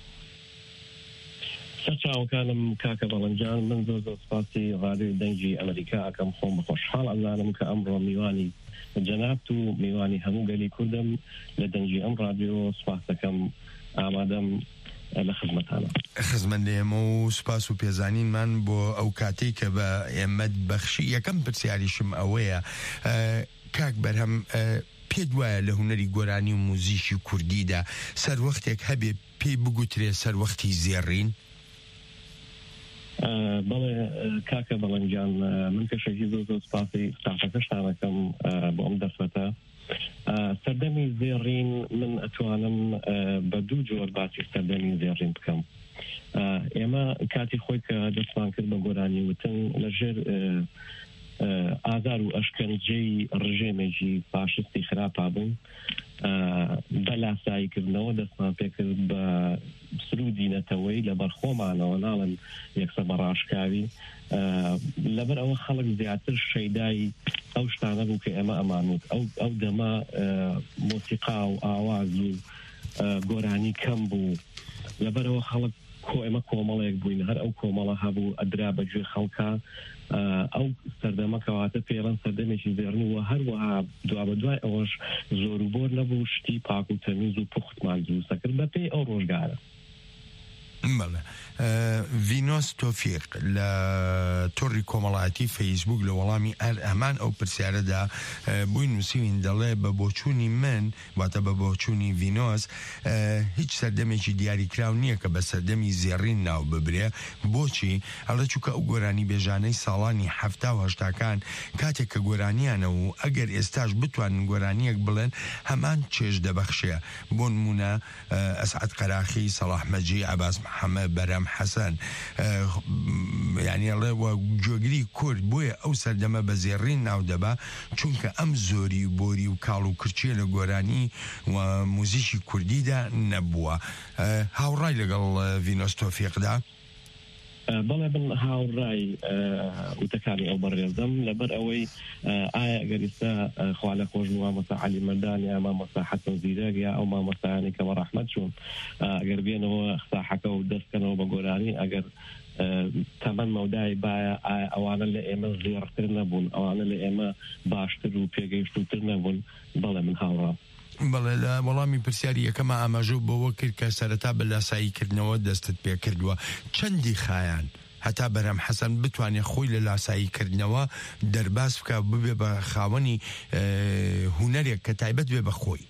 سەرچاوەکانم کاکە بەڵەنجان، من زۆر زۆر سپاسی ڕادیۆی دەنگی ئەمریکا ئەکەم، خۆم بەخۆشحاڵ ئەزانم کە ئەمڕۆ میوانی جەنابت و میوانی هەموو گەلی کوردم لە دەنگی ئەم ڕادیۆ. سپاس دەکەم، ئامادەم لە خزمەتانە. خزمەت لە ئێمە و سپاس و پێزانینمان بۆ ئەو کاتەی کە بە ئێمەت بەخشی. یەکەم پرسیاریشم ئەوەیە، کاک بەرهەم، پێت وایە لە هونەری گۆرانی و موزیکی کوردیدا سەر وەختێک هەبێ پێی بگوترێ سەر وەختی زێڕین؟ بەڵێ کاکە بەڵەنجان، من کەشێکی زۆر زۆر سپاسی ستافەکەشتانەکەم بۆ ئەم دەرفەتە. سەردەمی زێڕین من ئەتوانم بە دوو جۆر باسی سەردەمی زێڕین بکەم. ئێمە کاتی خۆی کە دەستمان کرد بە گۆرانی وتن لەژێر ئازار و ئەشکەنجەی ڕژێمێکی فاشستی خراپا بوون، بە لاساییکردنەوە دەستمان پێکرد بە سرودی نەتەوەی لەبەر خۆمانەوە، ناڵن یەکسەر بەڕاشکاوی. لەبەر ئەوە خەڵک زیاتر شەیدای ئەو شتانە بوو کە ئێمە ئەمانوت. ئەو دەما مۆسیقا و ئاواز و گۆرانی کەم بوو، لەبەرەوە خەڵک کۆ ئێمە کۆمەڵێک بووین، هەر ئەو کۆمەڵە هەبوو ئەدرا بەگوێ خەڵکە. ئەو سەردەمە کەواتە پێڵەن سەردەمێکی زێڕنی و هەروەها دوا بە دوای ئەوەش زۆر و بۆر نەبوو شتی پاک و تەمیز و پوختمان دروستە کرد بە پێی ئەو ڕۆژگارە. بەڵێ، ڤینۆس تۆفیق لە تۆڕی کۆمەڵایەتی فەیسبوک لە وەڵامی هەمان ئەو پرسیارەدا بووی نووسین، دەڵێ بە بۆچوونی من واتە بە بۆچوونی ڤینۆس هیچ سەردەمێکی دیاریکراو نییە کە بە سەردەمی زێڕین ناو ببرێ. بۆچی؟ هەڵە چووکە ئەو گۆرانی بێژانەی ساڵانی هەفتا و هەشتاکان کاتێک کە گۆرانیانە و ئەگەر ئێستاش بتوانن گۆرانیەک بڵێن هەمان چێژ دەبەخشێ. بۆ نمونە ئەسعەد قەراخی، سەڵاح مەجی، عەباس محەممەد، بەرهەم حەسەن، یعنی ئەڵێ گوێگری کورد بۆیە ئەو سەردەمە بە زێڕین ناو دەبا، چونکە ئەم زۆری و بۆری و کاڵ و کرچیە لە گۆرانی و موزیکی کوردیدا نەبووە. هاوڕای لەگەڵ ڤینۆس تۆفیقدا؟ بەڵێ بن هاوڕای وتەکانی ئەو بەڕێزم لەبەر ئەوەی ئایا گەریستا خوا لە خۆش مامۆستا عەلی مەردان یا مامۆستا حەسەن زیرەک یا ئەو مامۆستایانی کە بە ڕەحمەت چوون ئەگەر بێنەوە ساحەکە و دەستکەنەوە بە گۆرانی ئەگەر تەمەن مەودای باە ئەوانە لە ئێمە زێڕتر نەبوون ئەوانە لە ئێمە باشتر و پێگەیشتوتر نەبوون بەڵێ من هاوڕا بەڵێ لە وەڵامی پرسیاری یەکەمە ئاماژە بەوە کرد کە سەرەتا بە لاساییکردنەوە دەستت پێ کردووە چەندی خایان هەتا بەرەم حەسەن بتوانێت خۆی لە لاساییکردنەوە دەرباز بکە ببێ بە خاوەنی هونەرێک کە تایبەت بێ بە خۆی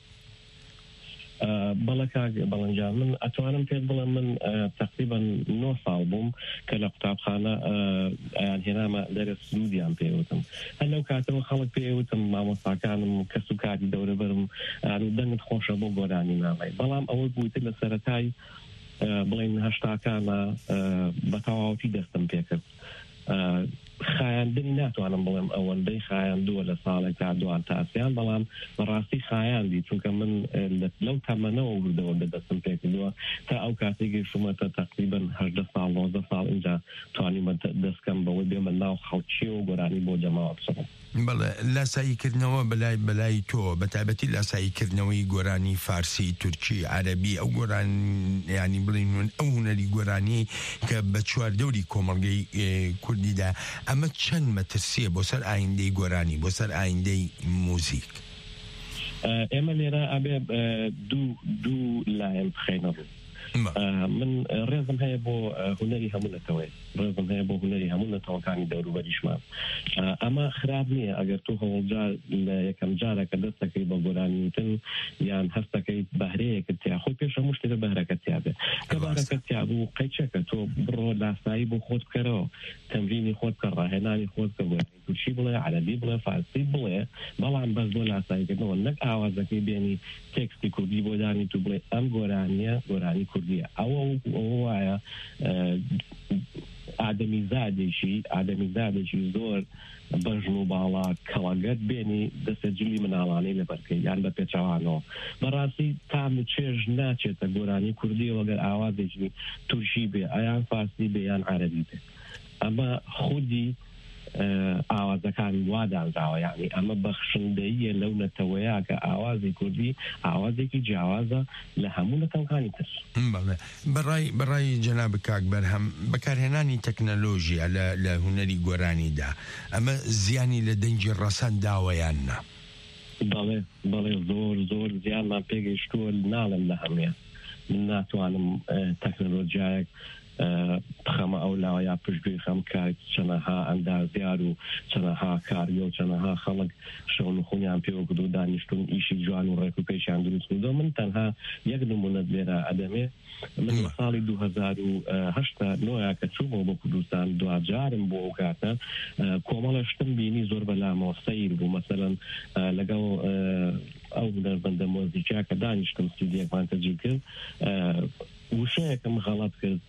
بەڵێ کاک بەڵەنجان من ئەتوانم پێت بڵێم من تقریبا نۆ ساڵ بووم کە لە قوتابخانە ئەیان هێنامە دەرە سرودیان پێوتم هەر لەو کاتەوە خەڵک پێوتم مامۆستاکانم کەس و کاری دەورەبەرم دەنگت خۆشە بۆ گۆرانی نامای بەڵام ئەوە بوویتر لە سەرەتای بڵێن هەشتاکانە بە تەواوەتی دەستم پێکرد خایاندنی ناتوانم بڵێم ئەوەندەی خایاندووە لە ساڵێک تا دوان تاسیان بەڵام بەڕاستی خایاندی چونکە من لەو تەمەنەوە وردەوە دەدەستم پێکردووە تا ئەو کاتێکی شومەتە تقریبا هەژدە ساڵ نۆزدە ساڵ اینجا توانیمە دەستکەم بەوەی بێمە ناو خەڵکی و گۆرانی بۆ جەماوە بسەم بەڵێ لاساییکردنەوە بەلای بەلای تۆ بە تایبەتی لاساییکردنەوەی گۆرانی فارسی تورکی عەرەبی ئەو گۆران ینی بڵین ئەو هونەری گۆرانی کە بە چواردەوری کۆمەڵگەی کوردیدا ئەمە چەند مەترسیە بۆ سەر ئایندەی گۆرانی بۆ سەر ئایندەی موزیک ئێمە لێرە ئەبێ دوو دوو لایەن بخەینە ڕوو من ڕێزم هەیە بۆ هونەری هەموونەتەوەی ڕێزم هەیە بۆ هونەری هەموونەتەوەکانی دەوروبەریشمان ئەمە خراپ نییە ئەگەر تۆ هەوڵجار لە یەکەم جارەکە دەستەکەی بە گۆرانیتن یان هەستەکەی بەهرەیەکە تیا خۆی پێش هەموو شتێکە بەهرەکە تیا بێ کە بەهرەکە تیا بوو قەیچەکە تۆ بڕۆ لاسایی بۆ خۆت بکەرەوە تەمرینی خۆت بکە ڕاهێنانی خۆت بکە گۆرانی تورکی بڵێ عەرەبی بڵێ فارسی بڵێ بەڵام بەس بۆ لاساییکردنەوە نەک ئاوازەکەی بێنی تێکستی کوردی بۆ دانی تو بڵێ ئەم گۆرانیە گۆرانی کوردیە ئەوە وایە ئادەمی زادێکی ئادەمی زادێکی زۆر بەژن و باڵا کەڵەگەت بێنی دەستە جلی مناڵانەی لەبەرکەی یان بە پێچەوانەوە بەڕاستی تام و چێژ ناچێتە گۆرانی کوردی وەگەر ئاوازێکی تورکی بێ ئەیان فارسی بێ یان عەرەبی بێ ئەمە خودی ئاوازەکانی وادانراوە یعنی ئەمە بەخشندەیە لەو نەتەوەیە کە ئاوازی کوردی ئاوازێکی جیاوازە لە هەموو نەتەوەکانی تر بەڕای بەڕای جەناب کاک بەرهەم بەکارهێنانی تەکنەلۆژیا لە هونەری گۆرانیدا ئەمە زیانی لە دەنگی ڕەسەن داوەیان نا بەڵێ بەڵێ زۆر زۆر زیانمان پێگەیشتووە ناڵم لە هەمویە من ناتوانم تەکنەلۆژیایەک بخەمە ئەو لاوە یا پشتگوێی خەم کار چەنەها ئەندازیار و چەنەها کاریە و چەنەها خەڵک شەون و خۆیان پێوە کرد و دانیشتون ئیشی جوان و ڕێک و پێشیان دروست کردەوە من تەنها یەک نمونەت لێرە ئەدەمێ من لە ساڵی دوو هەزار و هەشت نۆیە کە چوومەوە بۆ کوردستان دوجارم بۆ ئەو کاتە کۆمەڵە شتم بینی زۆر بەلامەوە سەیر بوو مەسەلەن لەگەڵ ئەو هونەربەندە مۆزیکیا کە دانیشتم ستودیەکمان تەجیل کرد وشەیەکم غەڵەت کرد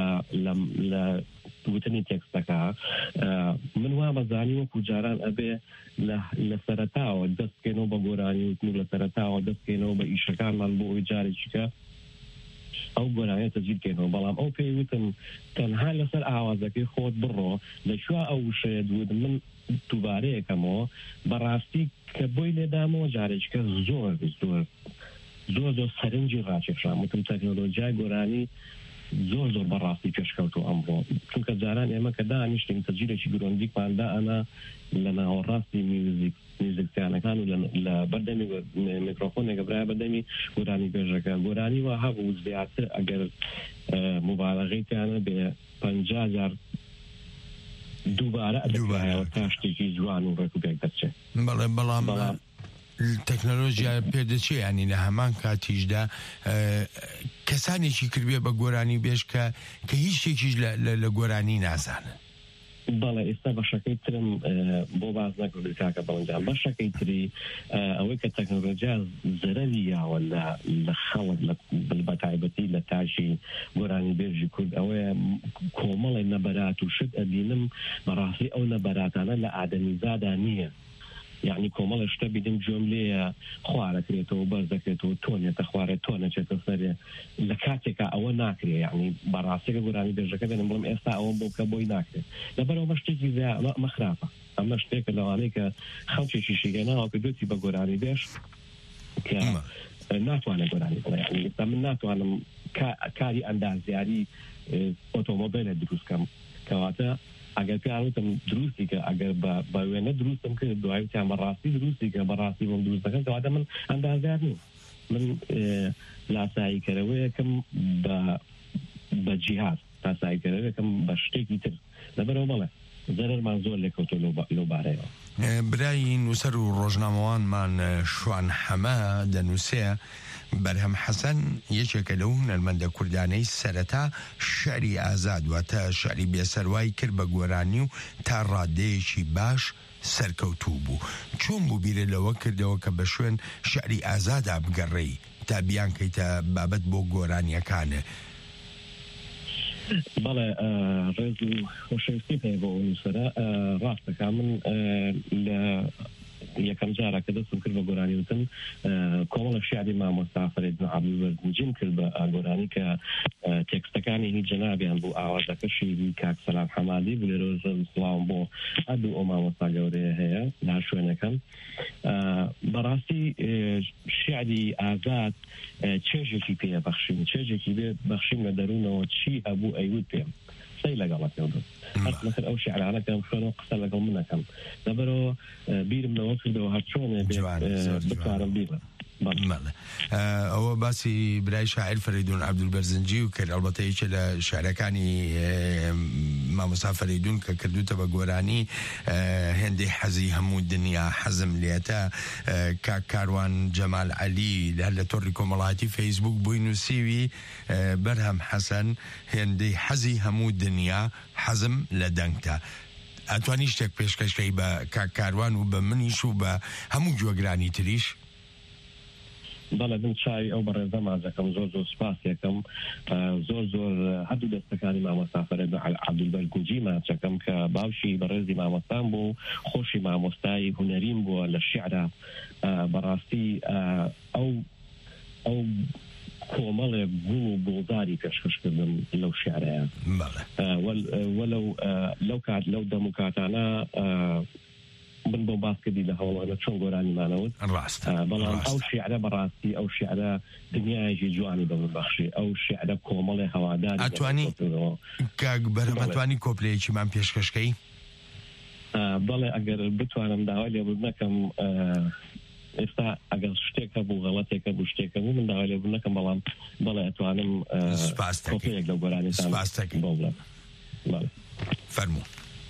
لە وتنی تێکستەکە من وا بەزانی وەکو جاران ئەبێ لە سەرەتاوە دەستکەینەوە بە گۆرانی وتن و لە سەرەتاوە دەستکەینەوە بە ئیشەکانمان بۆ ئەوی جارێکیکە ئەو گۆرانیە تەجیلکەینەوە بەڵام ئەو پێیوتم تەنها لەسەر ئاوازەکەی خۆت بڕۆ لەکوێ ئەو وشەیە دوودم من دووبارەیەکەمەوە بەڕاستی کە بۆی لێدامەوە جارێکیکە زۆر زۆر زۆر زۆر سەرنجی ڕاکێشام وتم تەکنۆلۆژیای گۆرانی زۆر زۆر بەڕاستی پێشکەوت و ئەمڕۆ چونکە جاران ئێمە کە دانیشتین تەجیلێکی گرۆندیکماندا ئەنا لە ناوەڕاستی میوزیک میوزیکتیانەکان و لە بەردەمی میکرۆفۆنێکە برای بەردەمی گۆرانی بێژەکە گۆرانی وا هەبوو زیاتر ئەگەر مبالغەی تیانە بێ پەنجا جار دووبارە ئەدەکرایەوە تا شتێکی جوان و ڕێک و پێک دەچێت بەڵێ بەڵام تەکنەلۆژیا پێدەچێ ینی لە هەمان کاتیشدا کەسانێکی کردبێ بە گۆرانی بێژ کە کە هیچ شتێکیش لە گۆرانی نازانن بەڵێ ئێستا بەشەکەی ترم بۆ باز نەکردی کاکە بەڵنجان بەشەکەی تری ئەوەی کە تەکنۆلۆژیا زەرەری یاوە لە خەڵک بە تایبەتی لە تاشی گۆرانی بێژی کورد ئەوەیە کۆمەڵی نەبەرات و شت ئەبینم بەڕاستی ئەو نەبەراتانە لە ئادەمیزادا نییە يعني كومل شتا بيدم جملة خوارة كريتو برزة كريتو تونية تخوارة تونة شتا سرية لكاتك أو ناكري يعني براسك قراني بيجا كذا نمرم إستا أو بوكا بوي ناكري لبرو مشتكي ذا مخرافة أما شتك لو عليك خمسة شيشينا أو كدوتي بقراني بيش ك ناتوانا قراني يعني من ناتوانا كاري أنداز يعني أوتوموبيل دروس كم كواتا اگر پیانوتم دروستی که اگر با با وینه دروستم که دوای تام براستی دروستی که براستی من دروست کردم که آدم من اندازه من لا سعی کردم کم با با جهاز لا سعی کردم کم باشتی کیتر لبرو بالا زرر منظور لکوتو لو لو باره برای نوسر و روزنامه‌وان من شوان حما دنوسه بەرهەم حەسەن یەکێکە لەو هونەرمەندە کوردانەی سەرەتا شعری ئازاد واتە شعری بێسەروای کرد بە گۆرانی و تا ڕادەیەکی باش سەرکەوتوو بوو. چۆن بوو بیرە لەوە کردەوە کە بە شوێن شعری ئازادا بگەڕێی تا بیان کەیتە بابەت بۆ گۆرانیەکانە؟ بەڵێ ڕێز و خۆشەویستی پێ بۆ نووسەرە ڕاستەکە من لە یەکەم جارە کە دەستم کرد بە گۆرانی وتم کۆمەڵە شیعری مامۆستا فەرید عەبدولبەرزنجیم کرد بە گۆرانی کە تێکستەکانی هیچ جەنابیان بوو ئاوازەکەشی کاک سەلام حەمادی بوو لێرە سڵاوم بۆ هەردوو ئەو مامۆستا گەورەیە هەیە لە شوێنەکەم. بەڕاستی شیعری ئازاد چێژێکی پێ بەخشین چێژێکی بێ بەخشین لە دەروونەوە چی هەبوو ئەیوت پێم سەی لەگەڵەکە بوو مثل ئەو شیعرانەکەم خوێن و قسە لەگەڵ منەکەم لەبەرەوە بیرم لەوە کردەوە هەر چۆنێ بتوانم بیڵە. ئەوە باسی برای شاعر فەریدون عەبدولبەرزنجی و کرد ئەلبەتە یەکێ لە شعرەکانی مامۆستا فەریدون کە کردوتە بە گۆرانی هێندەی حەزی هەموو دنیا حەزم لێتە کاک کاروان جەمال عەلی هەر لە تۆڕی کۆمەڵایەتی فەیسبوک بووی نووسیوی بەرهەم حەسەن هێندەی حەزی هەموو دنیا حەزم لە دەنگتە. ئەتوانی شتێک پێشکەشکەی بە کاک کاروان و بە منیش و بە هەموو گوێگرانی تریش؟ بەڵێ من چای ئەو بەڕێزە مازەکەم زۆر زۆر سپاس یەکەم زۆر زۆر هەردوو دەستەکانی مامۆستا فەرید عەبدولبەرزنجی ماچەکەم کە باوشی بەڕێزی مامۆستان بوو خۆشی مامۆستای هونەریم بووە لە شیعرە بەڕاستی ئەو ئەو کۆمەڵێ گوڵ و بۆڵداری پێشکەشکردم لەو شیعرەیە وەلەو لەو کات لەو دەم و کاتانە من بۆ باسکردی لە هەوڵانە چۆن گۆرانیمانەوت بەڵام ئەو شیعرە بەڕاستی ئەو شیعرە دنیایەکی جوانی بە من بەخشی ئەو شیعرە کۆمەڵێ هەواداری ئەتوانی کاک بەرهەم ئەتوانی کۆپلەیەکیمان پێشکەشکەی؟ بەڵێ ئەگەر بتوانم داوای لێبوو نەکەم ئێستا ئەگەر شتێکە بوو غەڵەتێکە بوو شتێکە بوو من داوای لێبوو نەکەم بەڵام بەڵێ ئەتوانم کۆپلەیەک لەو گۆرانیتان بۆ بڵێم. فەرموو.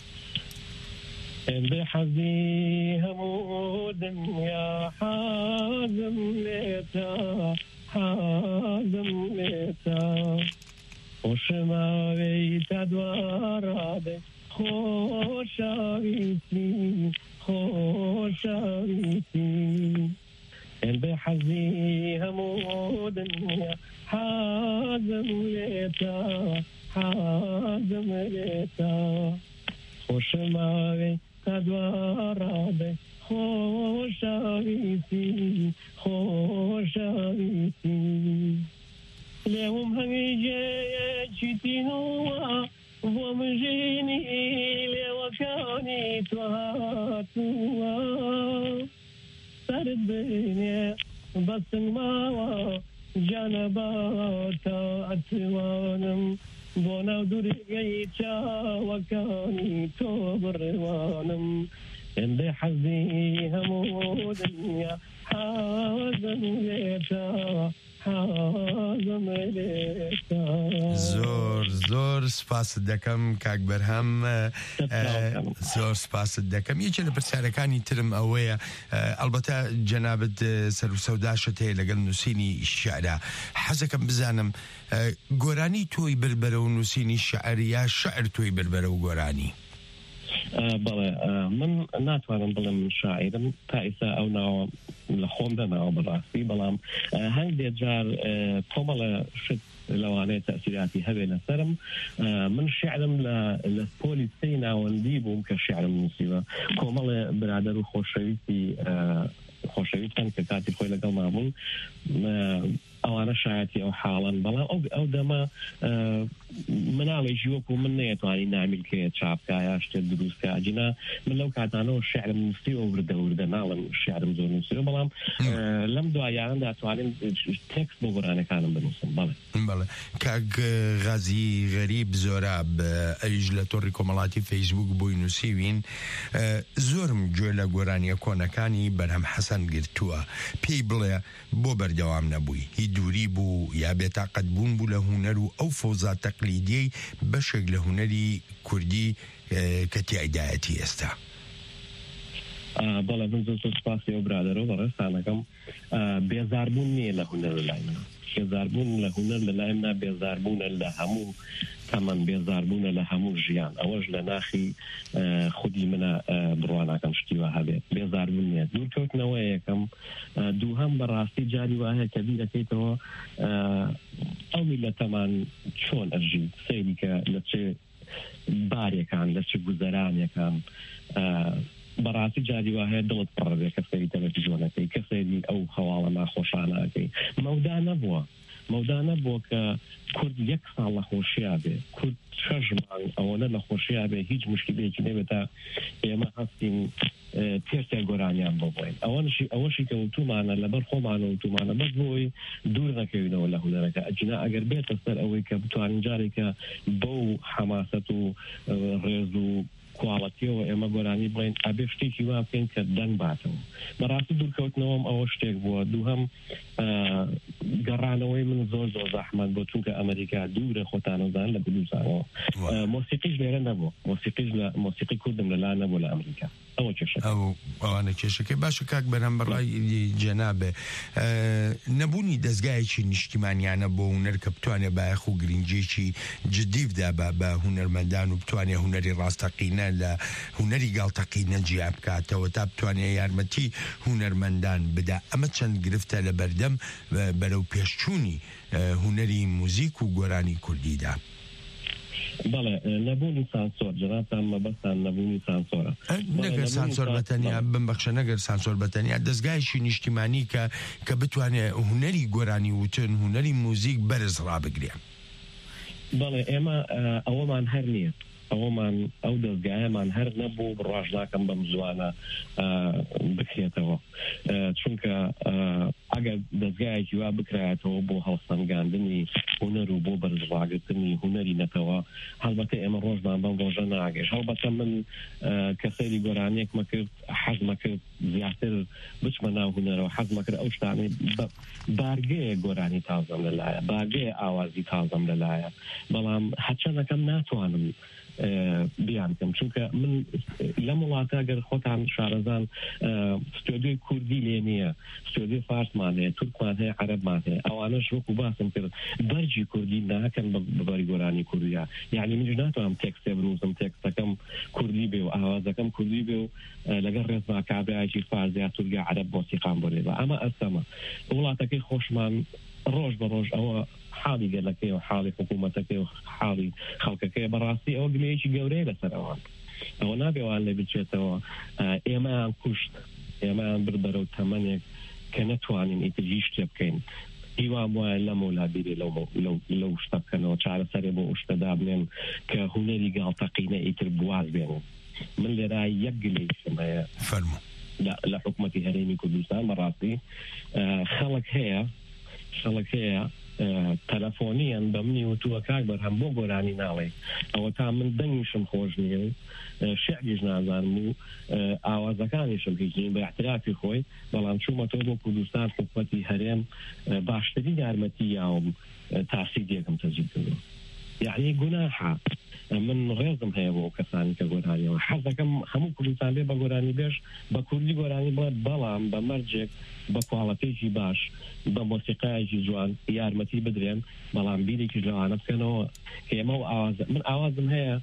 بحزي همو دنيا حازم ليتا حازم ليتا وشماوي تدوارادي خوشاويتي خوشاويتي بحزي همو دنيا حازم ليتا حازم ليتا وشماوي تدوارادي خوشاويتي خوشاويتي لهم هنجي جتينوا ومجيني لوكاني تواتوا سرد بيني بس ماوا جنباتا اتوانم بۆناو دوورگەی چاوەکانی تۆ بڕێوانم هێندەی حەزی هەموو دنیا حازم لێتە حازم لێتە. زۆر زۆر سپاست دەکەم کاک بەرهەم زۆر سپاست دەکەم. یەکێ لە پرسیارەکانی ترم ئەوەیە ئەلبەتە جەنابەت سەر و سەوداشت هەیە لەگەڵ نووسینی شیعرە حەزەکەم بزانم گۆرانی تۆی بربەرە و نووسینی شعر یا شعر تۆی بربەرە و گۆرانی؟ بەڵێ من ناتوانم بڵێم من شاعرم تا ئێستا ئەو ناوە لە خۆم دەماوە بەڕاستی بەڵام هەندێک جار تۆمەڵە شت لەوانەیە تەسیراتی هەبێ لەسرم من شعرم لە پۆلی سەی ناوەندی بووم کە شعرم نووسیوە کۆمەڵێ برادەر و خۆشەویستی خۆشەویستان کە کاتی خۆی لەگەڵ مابوون ئەوانە شایەتی ئەو حاڵن بەڵام ئەو دەمە مناڵێکی وەکو من نەیەتوانی نامیلکەیە چاپکایە شتێک دروستکە ئەجینا من لەو کاتانەوە شعرم نووسیوە وردە وردە ناڵم شعرم زۆر نووسیوە بەڵام لەم دوایاندا توانین تێکست بۆ گۆرانەکانم بنووسم بەڵێ بەڵێ کاک غازی غەریب زۆراب ئەویش لە تۆڕی کۆمەڵاتی فەیسبوک بۆی نووسیوین زۆرم گوێ لە گۆرانیە کۆنەکانی بەرهەم حەسەن گرتووە پێی بڵێ بۆ بەردەوام نەبووی هی دووری بوو یا بێتاقەت بوون بوو لە هوەر و ئەو فۆزا تەقلیدیەی بەشێک لە هوەری کوردی کە تیایدایەتی ئێستا بەڵێ من زۆر سوپاسی ئەو برادەرەوە بەڕێستانەکەم بێزاربوون نییە لە هوەر لای من بێزاربوون لە هوەر لە لای منە بێزاربوونە لە هەموو تەمەن بێزاربوونە لە هەموو ژیان ئەوەش لە ناخی خودی منە بڕواناکەم شتیوە هەبێت بێزاربوون نیە دوورکەوتنەوە یەکەم دوو هەم بەڕاستی جاری وایە کە بیرەکەیتەوە ئەو میلەتەمان چۆن ئەژی سەیری کە لە چێ بارێکان لە چ گوزەرانێکان بەڕاستی جاری وایە دڵت پڕبێ کە سەیری تەلەڤیزیۆنەکەی کە سەیری ئەو هەواڵە ناخۆشانەکەی مەودا نەبووە مەودا نەبووە کە کورد یەک ساڵ لە خۆشییا بێ کورد شەش مانگ ئەوەنە لە خۆشییا بێ هیچ مشکلێکی نەبێتە ئێمە هەستین تێرتێ گۆرانیان بۆ بڵین ئەوەشی ئەوەشی کە وتومانە لەبەر خۆمانە وتومانە بەس بۆی دوور نەکەوینەوە لە هوەرەکە ئەجینا ئەگەر بێتە سەر ئەوەی کە بتوانین جارێکە بەو حەماسەت و ڕێز و کواڵەتیەوە ئێمە گۆرانی بڵین ئەبێ شتێکی وا بکەین کە دەنگ باتەوە بەڕاستی دوورکەوتنەوەم ئەوە شتێک بووە دوو هەم گەڕانەوەی من زۆر زۆر زەحمەت بۆ چونکە ئەمریکا دوورە خۆتانەزان لە بلوزانەوە مۆسیقیش لێرە نەبووە مۆسیقیش لە مۆسیقی کوردم لەلا نەبوو لە ئەمریکا ئەوە کێشە ئەو ئەوانە کێشەکەی باشە کاک بەرهەم بەڕای جەنابێ نەبوونی دەستگایەکی نیشتیمانیانە بۆ هوەر کە بتوانێت بایەخ و گرنگجێکی جدی بدا بە هوەرمەندان و بتوانێت هوەری ڕاستەقینە لە هوەری گاڵتەقینە جیا بکاتەوە تا بتوانێت یارمەتی هوەرمەندان بدا ئەمە چەند گرفتە لە بەردەم بەرەو پێشچوونی هوەری موزیک و گۆرانی کوردیدا بەڵێ نەبوونی سانسۆر جەنابتان مەبەستان نەبوونی سانسۆرە نەگەر سانسۆر بەتەنیا بمبەخشە نەگەر سانسۆر بەتەنیا دەستگایشی نیشتیمانی کە کە بتوانێت هوەری گۆرانی وتن هوەری موزیک بەرز ڕابگرێ بەڵێ ئێمە ئەوەمان هەر نییە ئەوەمان ئەو دەستگایەمان هەر نەبوو ڕاژناکەم بەم زوانە بکرێتەوە چونکە ئەگەر دەستگایەکی وا بکرایەتەوە بۆ هەڵسەنگاندنی هوەر و بۆ بەرزڕاگرتنی هوەری نەتەوە هەڵبەتە ئێمە ڕۆژمان بەم ڕۆژە ناگەش هەڵبەتە من کە سەیری گۆرانیەکمە کرد حەزمە کرد زیاتر بچمە ناو هوەرەوە حەزمە کرد ئەو شتانەی بارگەیە گۆرانی تازەم لەلایە بارگەیە ئاوازی تازەم لەلایە بەڵام هەرچەندەکەم ناتوانم بیان کەم چونکە من لە وڵاتە گەر خۆتان شارەزان ستۆدیۆی کوردی لێ نییە ستۆدیۆ فارسمان هەیە تورکمان هەیە عەرەبمان هەیە ئەوانەش وەکو باسم کرد بەرجی کوردی ناکەن بە بەری گۆرانی کوردیە یعنی منیش ناتوانم تێکستێ بنووسم تێکستەکەم کوردی بێ و ئاوازەکەم کوردی بێ و لەگەڵ ڕێزما کابراایکی فارزیا تورکیا عەرەب مۆسیقام بۆ لێبە ئەمە ئەستەمە وڵاتەکەی خۆشمان ڕۆژ بە ڕۆژ ئەوە حاڵی گەلەکەی و حاڵی حکوومەتەکەی و حاڵی خەڵکەکەی بەڕاستی ئەوە گلەیەکی گەورەیە لەسەر ئەوان ئەوە نابێوان لێ بچێتەوە ئێمەیان کوشت ئێمەیان بر بەرەو تەمەنێک کە نەتوانین ئیتر هیچ شتێ بکەین هیوام وایە لەم وڵابیرێ لەو شتە بکەنەوە چارەسەرێ بۆ ئەو شتەدا بنێن کە هوەری گاڵتەقینە ئیتر بواز بێنن من لێرا یەک گلەیشم هەیە فەرموو لە حکوومەتی هەرێمی کوردستان بەڕاستی خەڵک هەیە خەڵک هەیە تەلەفۆنیان بە منی وتووە کاک بەرهەم بۆ گۆرانی ناڵێ ئەوە تا من دەنگیشم خۆش نییە و شعریش نازانم و ئاوازەکانیشم هیچ بە احترافی خۆی بەڵام چوومەتەوە بۆ کوردستان حکوومەتی هەرێم باشترین یارمەتی یاوم تاسی دێکم تەجیب کردو یعنی گوناحە من ڕێزم هەیە بۆ کەسانی کە گۆرانیەوە حەزەکەم هەموو کوردستان بێ بە گۆرانی بێش بە کوردی گۆرانی بڵێت بەڵام بە مەرجێک بە کواڵەتێکی باش بە مۆسیقایەکی جوان یارمەتی بدرێن بەڵام بیرێکی لەوانە بکەنەوە ئێمە و ئاواز من ئاوازم هەیە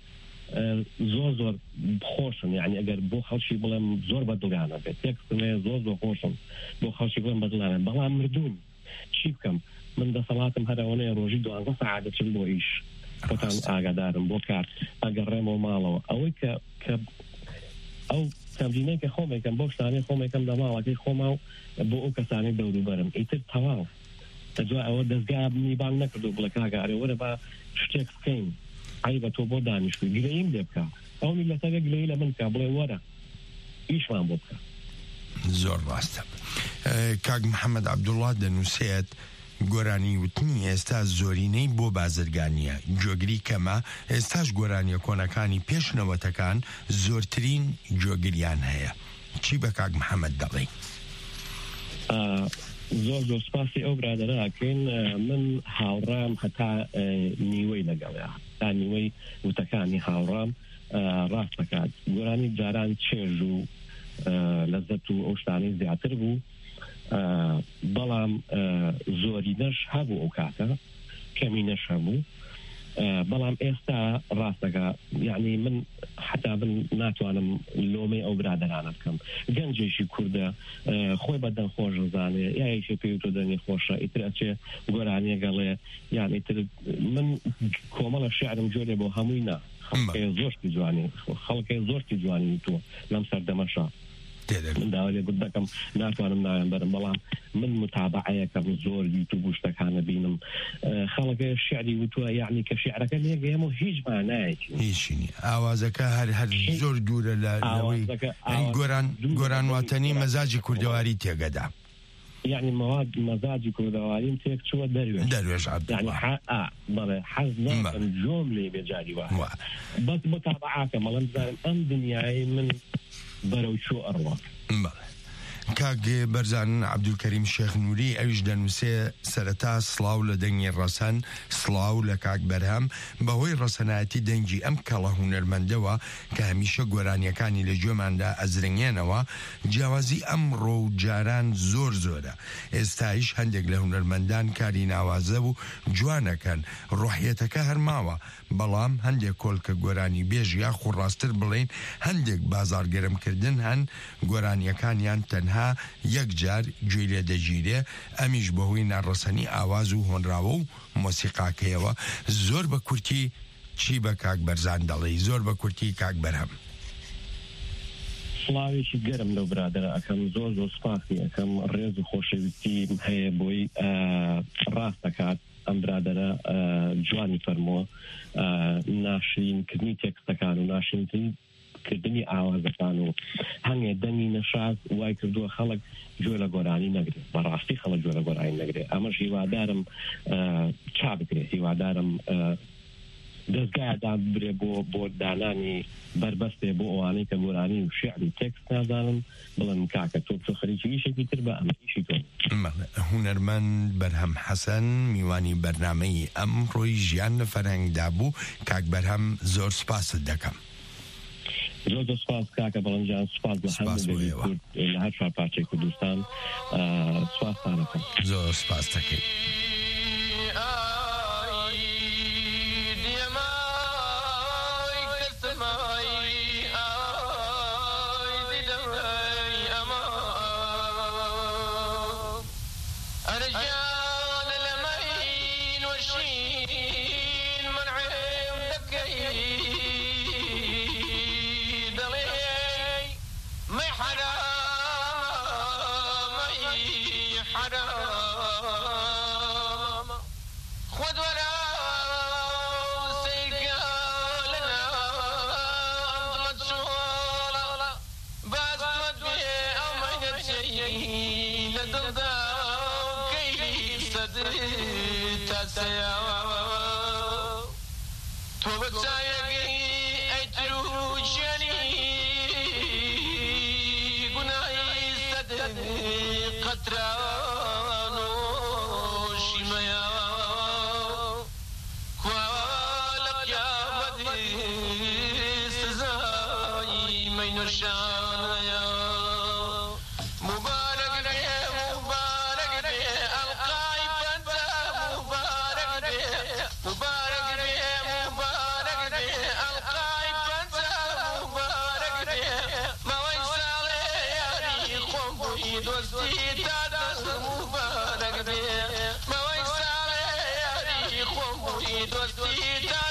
زۆر زۆر خۆشن یعنی ئەگەر بۆ خەڵکی بڵێم زۆر بەدڵیانە بێت تێکستمێ زۆر زۆر خۆشم بۆ خەڵکی بڵێم بەدڵیانە بەڵام مردوون چی بکەم من دەسەڵاتم هەرەوەنەیە ڕۆژی دوانزە سەعاتەچم بۆ ئیش خۆتان ئاگادارم بۆ کار ئەگەڕێمەوە ماڵەوە ئەوەی کە کە ئەو تەمرینەی کە خۆمێکم بۆ شتانەی خۆمێکم لە ماڵەکەی خۆما و بۆ ئەو کەسانی دەوروبەرم ئیتر تەواو دوای ئەوە دەستگا میبان نەکردو بڵێ کاگەڕێ وەرە بە شتێک بکەین ئای بە تۆ بۆ دانیشتووی گرەیم لێ بکە ئەو میلەتەکە گرەی لە من بکە بڵێ وەرە ئیشمان بۆ بکە زۆر ڕاستە کاک محەممەد عەبدوڵڵا دەنووسێت گۆرانی وتنی ئێستا زۆرینەی بۆ بازرگانیە جۆگری کەمە ئێستاش گۆرانیە کۆنەکانی پێشنەوەتەکان زۆرترین جۆگریان هەیە چی بە کاک محەممەد دەڵێ زۆر زۆر سپاسی ئەو برادەراکەین من هاوڕام هەتا نیوەی لەگەڵەیە تا نیوەی وتەکانی هاوڕام ڕاست دەکات گۆرانی جاران چێژ و لەزەت و ئەو شتانەی زیاتر بوو بەڵام زۆرینەش هەبوو ئەو کاتە کەمینەش هەبوو بەڵام ئێستا ڕاستەکە یعنی من حتا من ناتوانم لۆمەی ئەو برادەرانە بکەم گەنجێکی کووردە خۆی بەدەن خۆش زانێ یایشی پێی تۆ دەنی خۆشە ئیتر ئەچێ گۆرانیە گەڵێ یان ئیتر من کۆمەڵە شعرم جۆرێ بۆ هەمووی نا خەڵکەی زۆرتی جوانی خەڵکەی زۆرتی جوانی تۆ لەم سەردەمەشە من داوای گوت دەکەم ناتوانم نایان بەرم بەڵام من متابعەیەکەم زۆر یوتیوب و شتەکانە بینم خەڵکە شعری وتووە یعنی کە شعرەکە لێگەیەم و هیچ مانایەکی هیچی نیە ئاوازەکە هەر هەر زۆر دوورە لە گۆران گۆرانواتەنی مەزاجی کوردەواری تێگەدا يعني مواد مزاجي كردوارين تيك شو درويش درويش عبد يعني حق اه بله حزنا الجمله بجاري واحد بس متابعات مالن زين ام دنياي من برو شو اروح کاک بەرزان عەبدولکەریم شێخ نووری ئەویش دەنووسێ سەرەتا سڵاو لە دەنگی ڕەسەن سڵاو لە کاک بەرهەم بەهۆی ڕەسەنایەتی دەنگی ئەم کەڵە هونەرمەندەوە کە هەمیشە گۆرانیەکانی لە گوێماندا ئەزرنگێنەوە جیاوازی ئەمڕۆ و جاران زۆر زۆرە ئێستایش هەندێک لە هونەرمەندان کاری ناوازە و جوانەکەن ڕۆحیەتەکە هەرماوە بەڵام هەندێک کۆلکە گۆرانی بێژ یا خوڕاستر بڵێن هەندێک بازارگەرمکردن هەن گۆرانیەکانیان تەنها یەک جار گوێ لێ دەگیرێ ئەمیش بەهۆی ناڕەسەنی ئاواز و هۆنراوە و مۆسیقاکەیەوە زۆر بە کورتی چی بە کاک بەرزان دەڵێ زۆر بە کورتی کاک بەرهەم سڵاوێکی گەرم لەو برادرە ئەەکەم زۆر زۆر سپاسی ئەەکەم ڕێز و خۆشەویستی هەیە بۆی ڕاست دەکات ئەم برادرە جوانی فەرمووە ناشرینکردنی تێکستەکان و ناشرینکردنی کردنی ئاوازەکان و هەنگێ دەنگی نەشاز وای کردووە خەڵک گوێ لە گۆرانی نەگرێت بەڕاستی خەڵک گوێ لە گۆرانی نەگرێت ئەمەش هیوادارم چا بکرێت هیوادارم دەستگایدان برێ بۆ بۆ دانانی بربەستێ بۆ ئەوانەی کە گۆرانی و شعر و تێکست نازانم بڵێن کاکە تۆ بچۆ خەریکی ئیشێکی تر بە ئەمە ئیشی تۆ هونەرمەند بەرهەم حەسەن میوانی بەرنامەی ئەمڕۆی ژیان لە فەرهەنگدا بوو کاک بەرهەم زۆر سپاست دەکەم زۆر زۆر سپاس کاکە بەڵەنجان سپاس بە هەموو لە هەر چوار پارچەی کوردستان سپاسان دەکەم زۆر سپاس دەکەی مبارك به مبارك به القايب دوستی تا دست مبارک بێ مەوەی ساڵێ یاری خۆم بووی دۆستی تا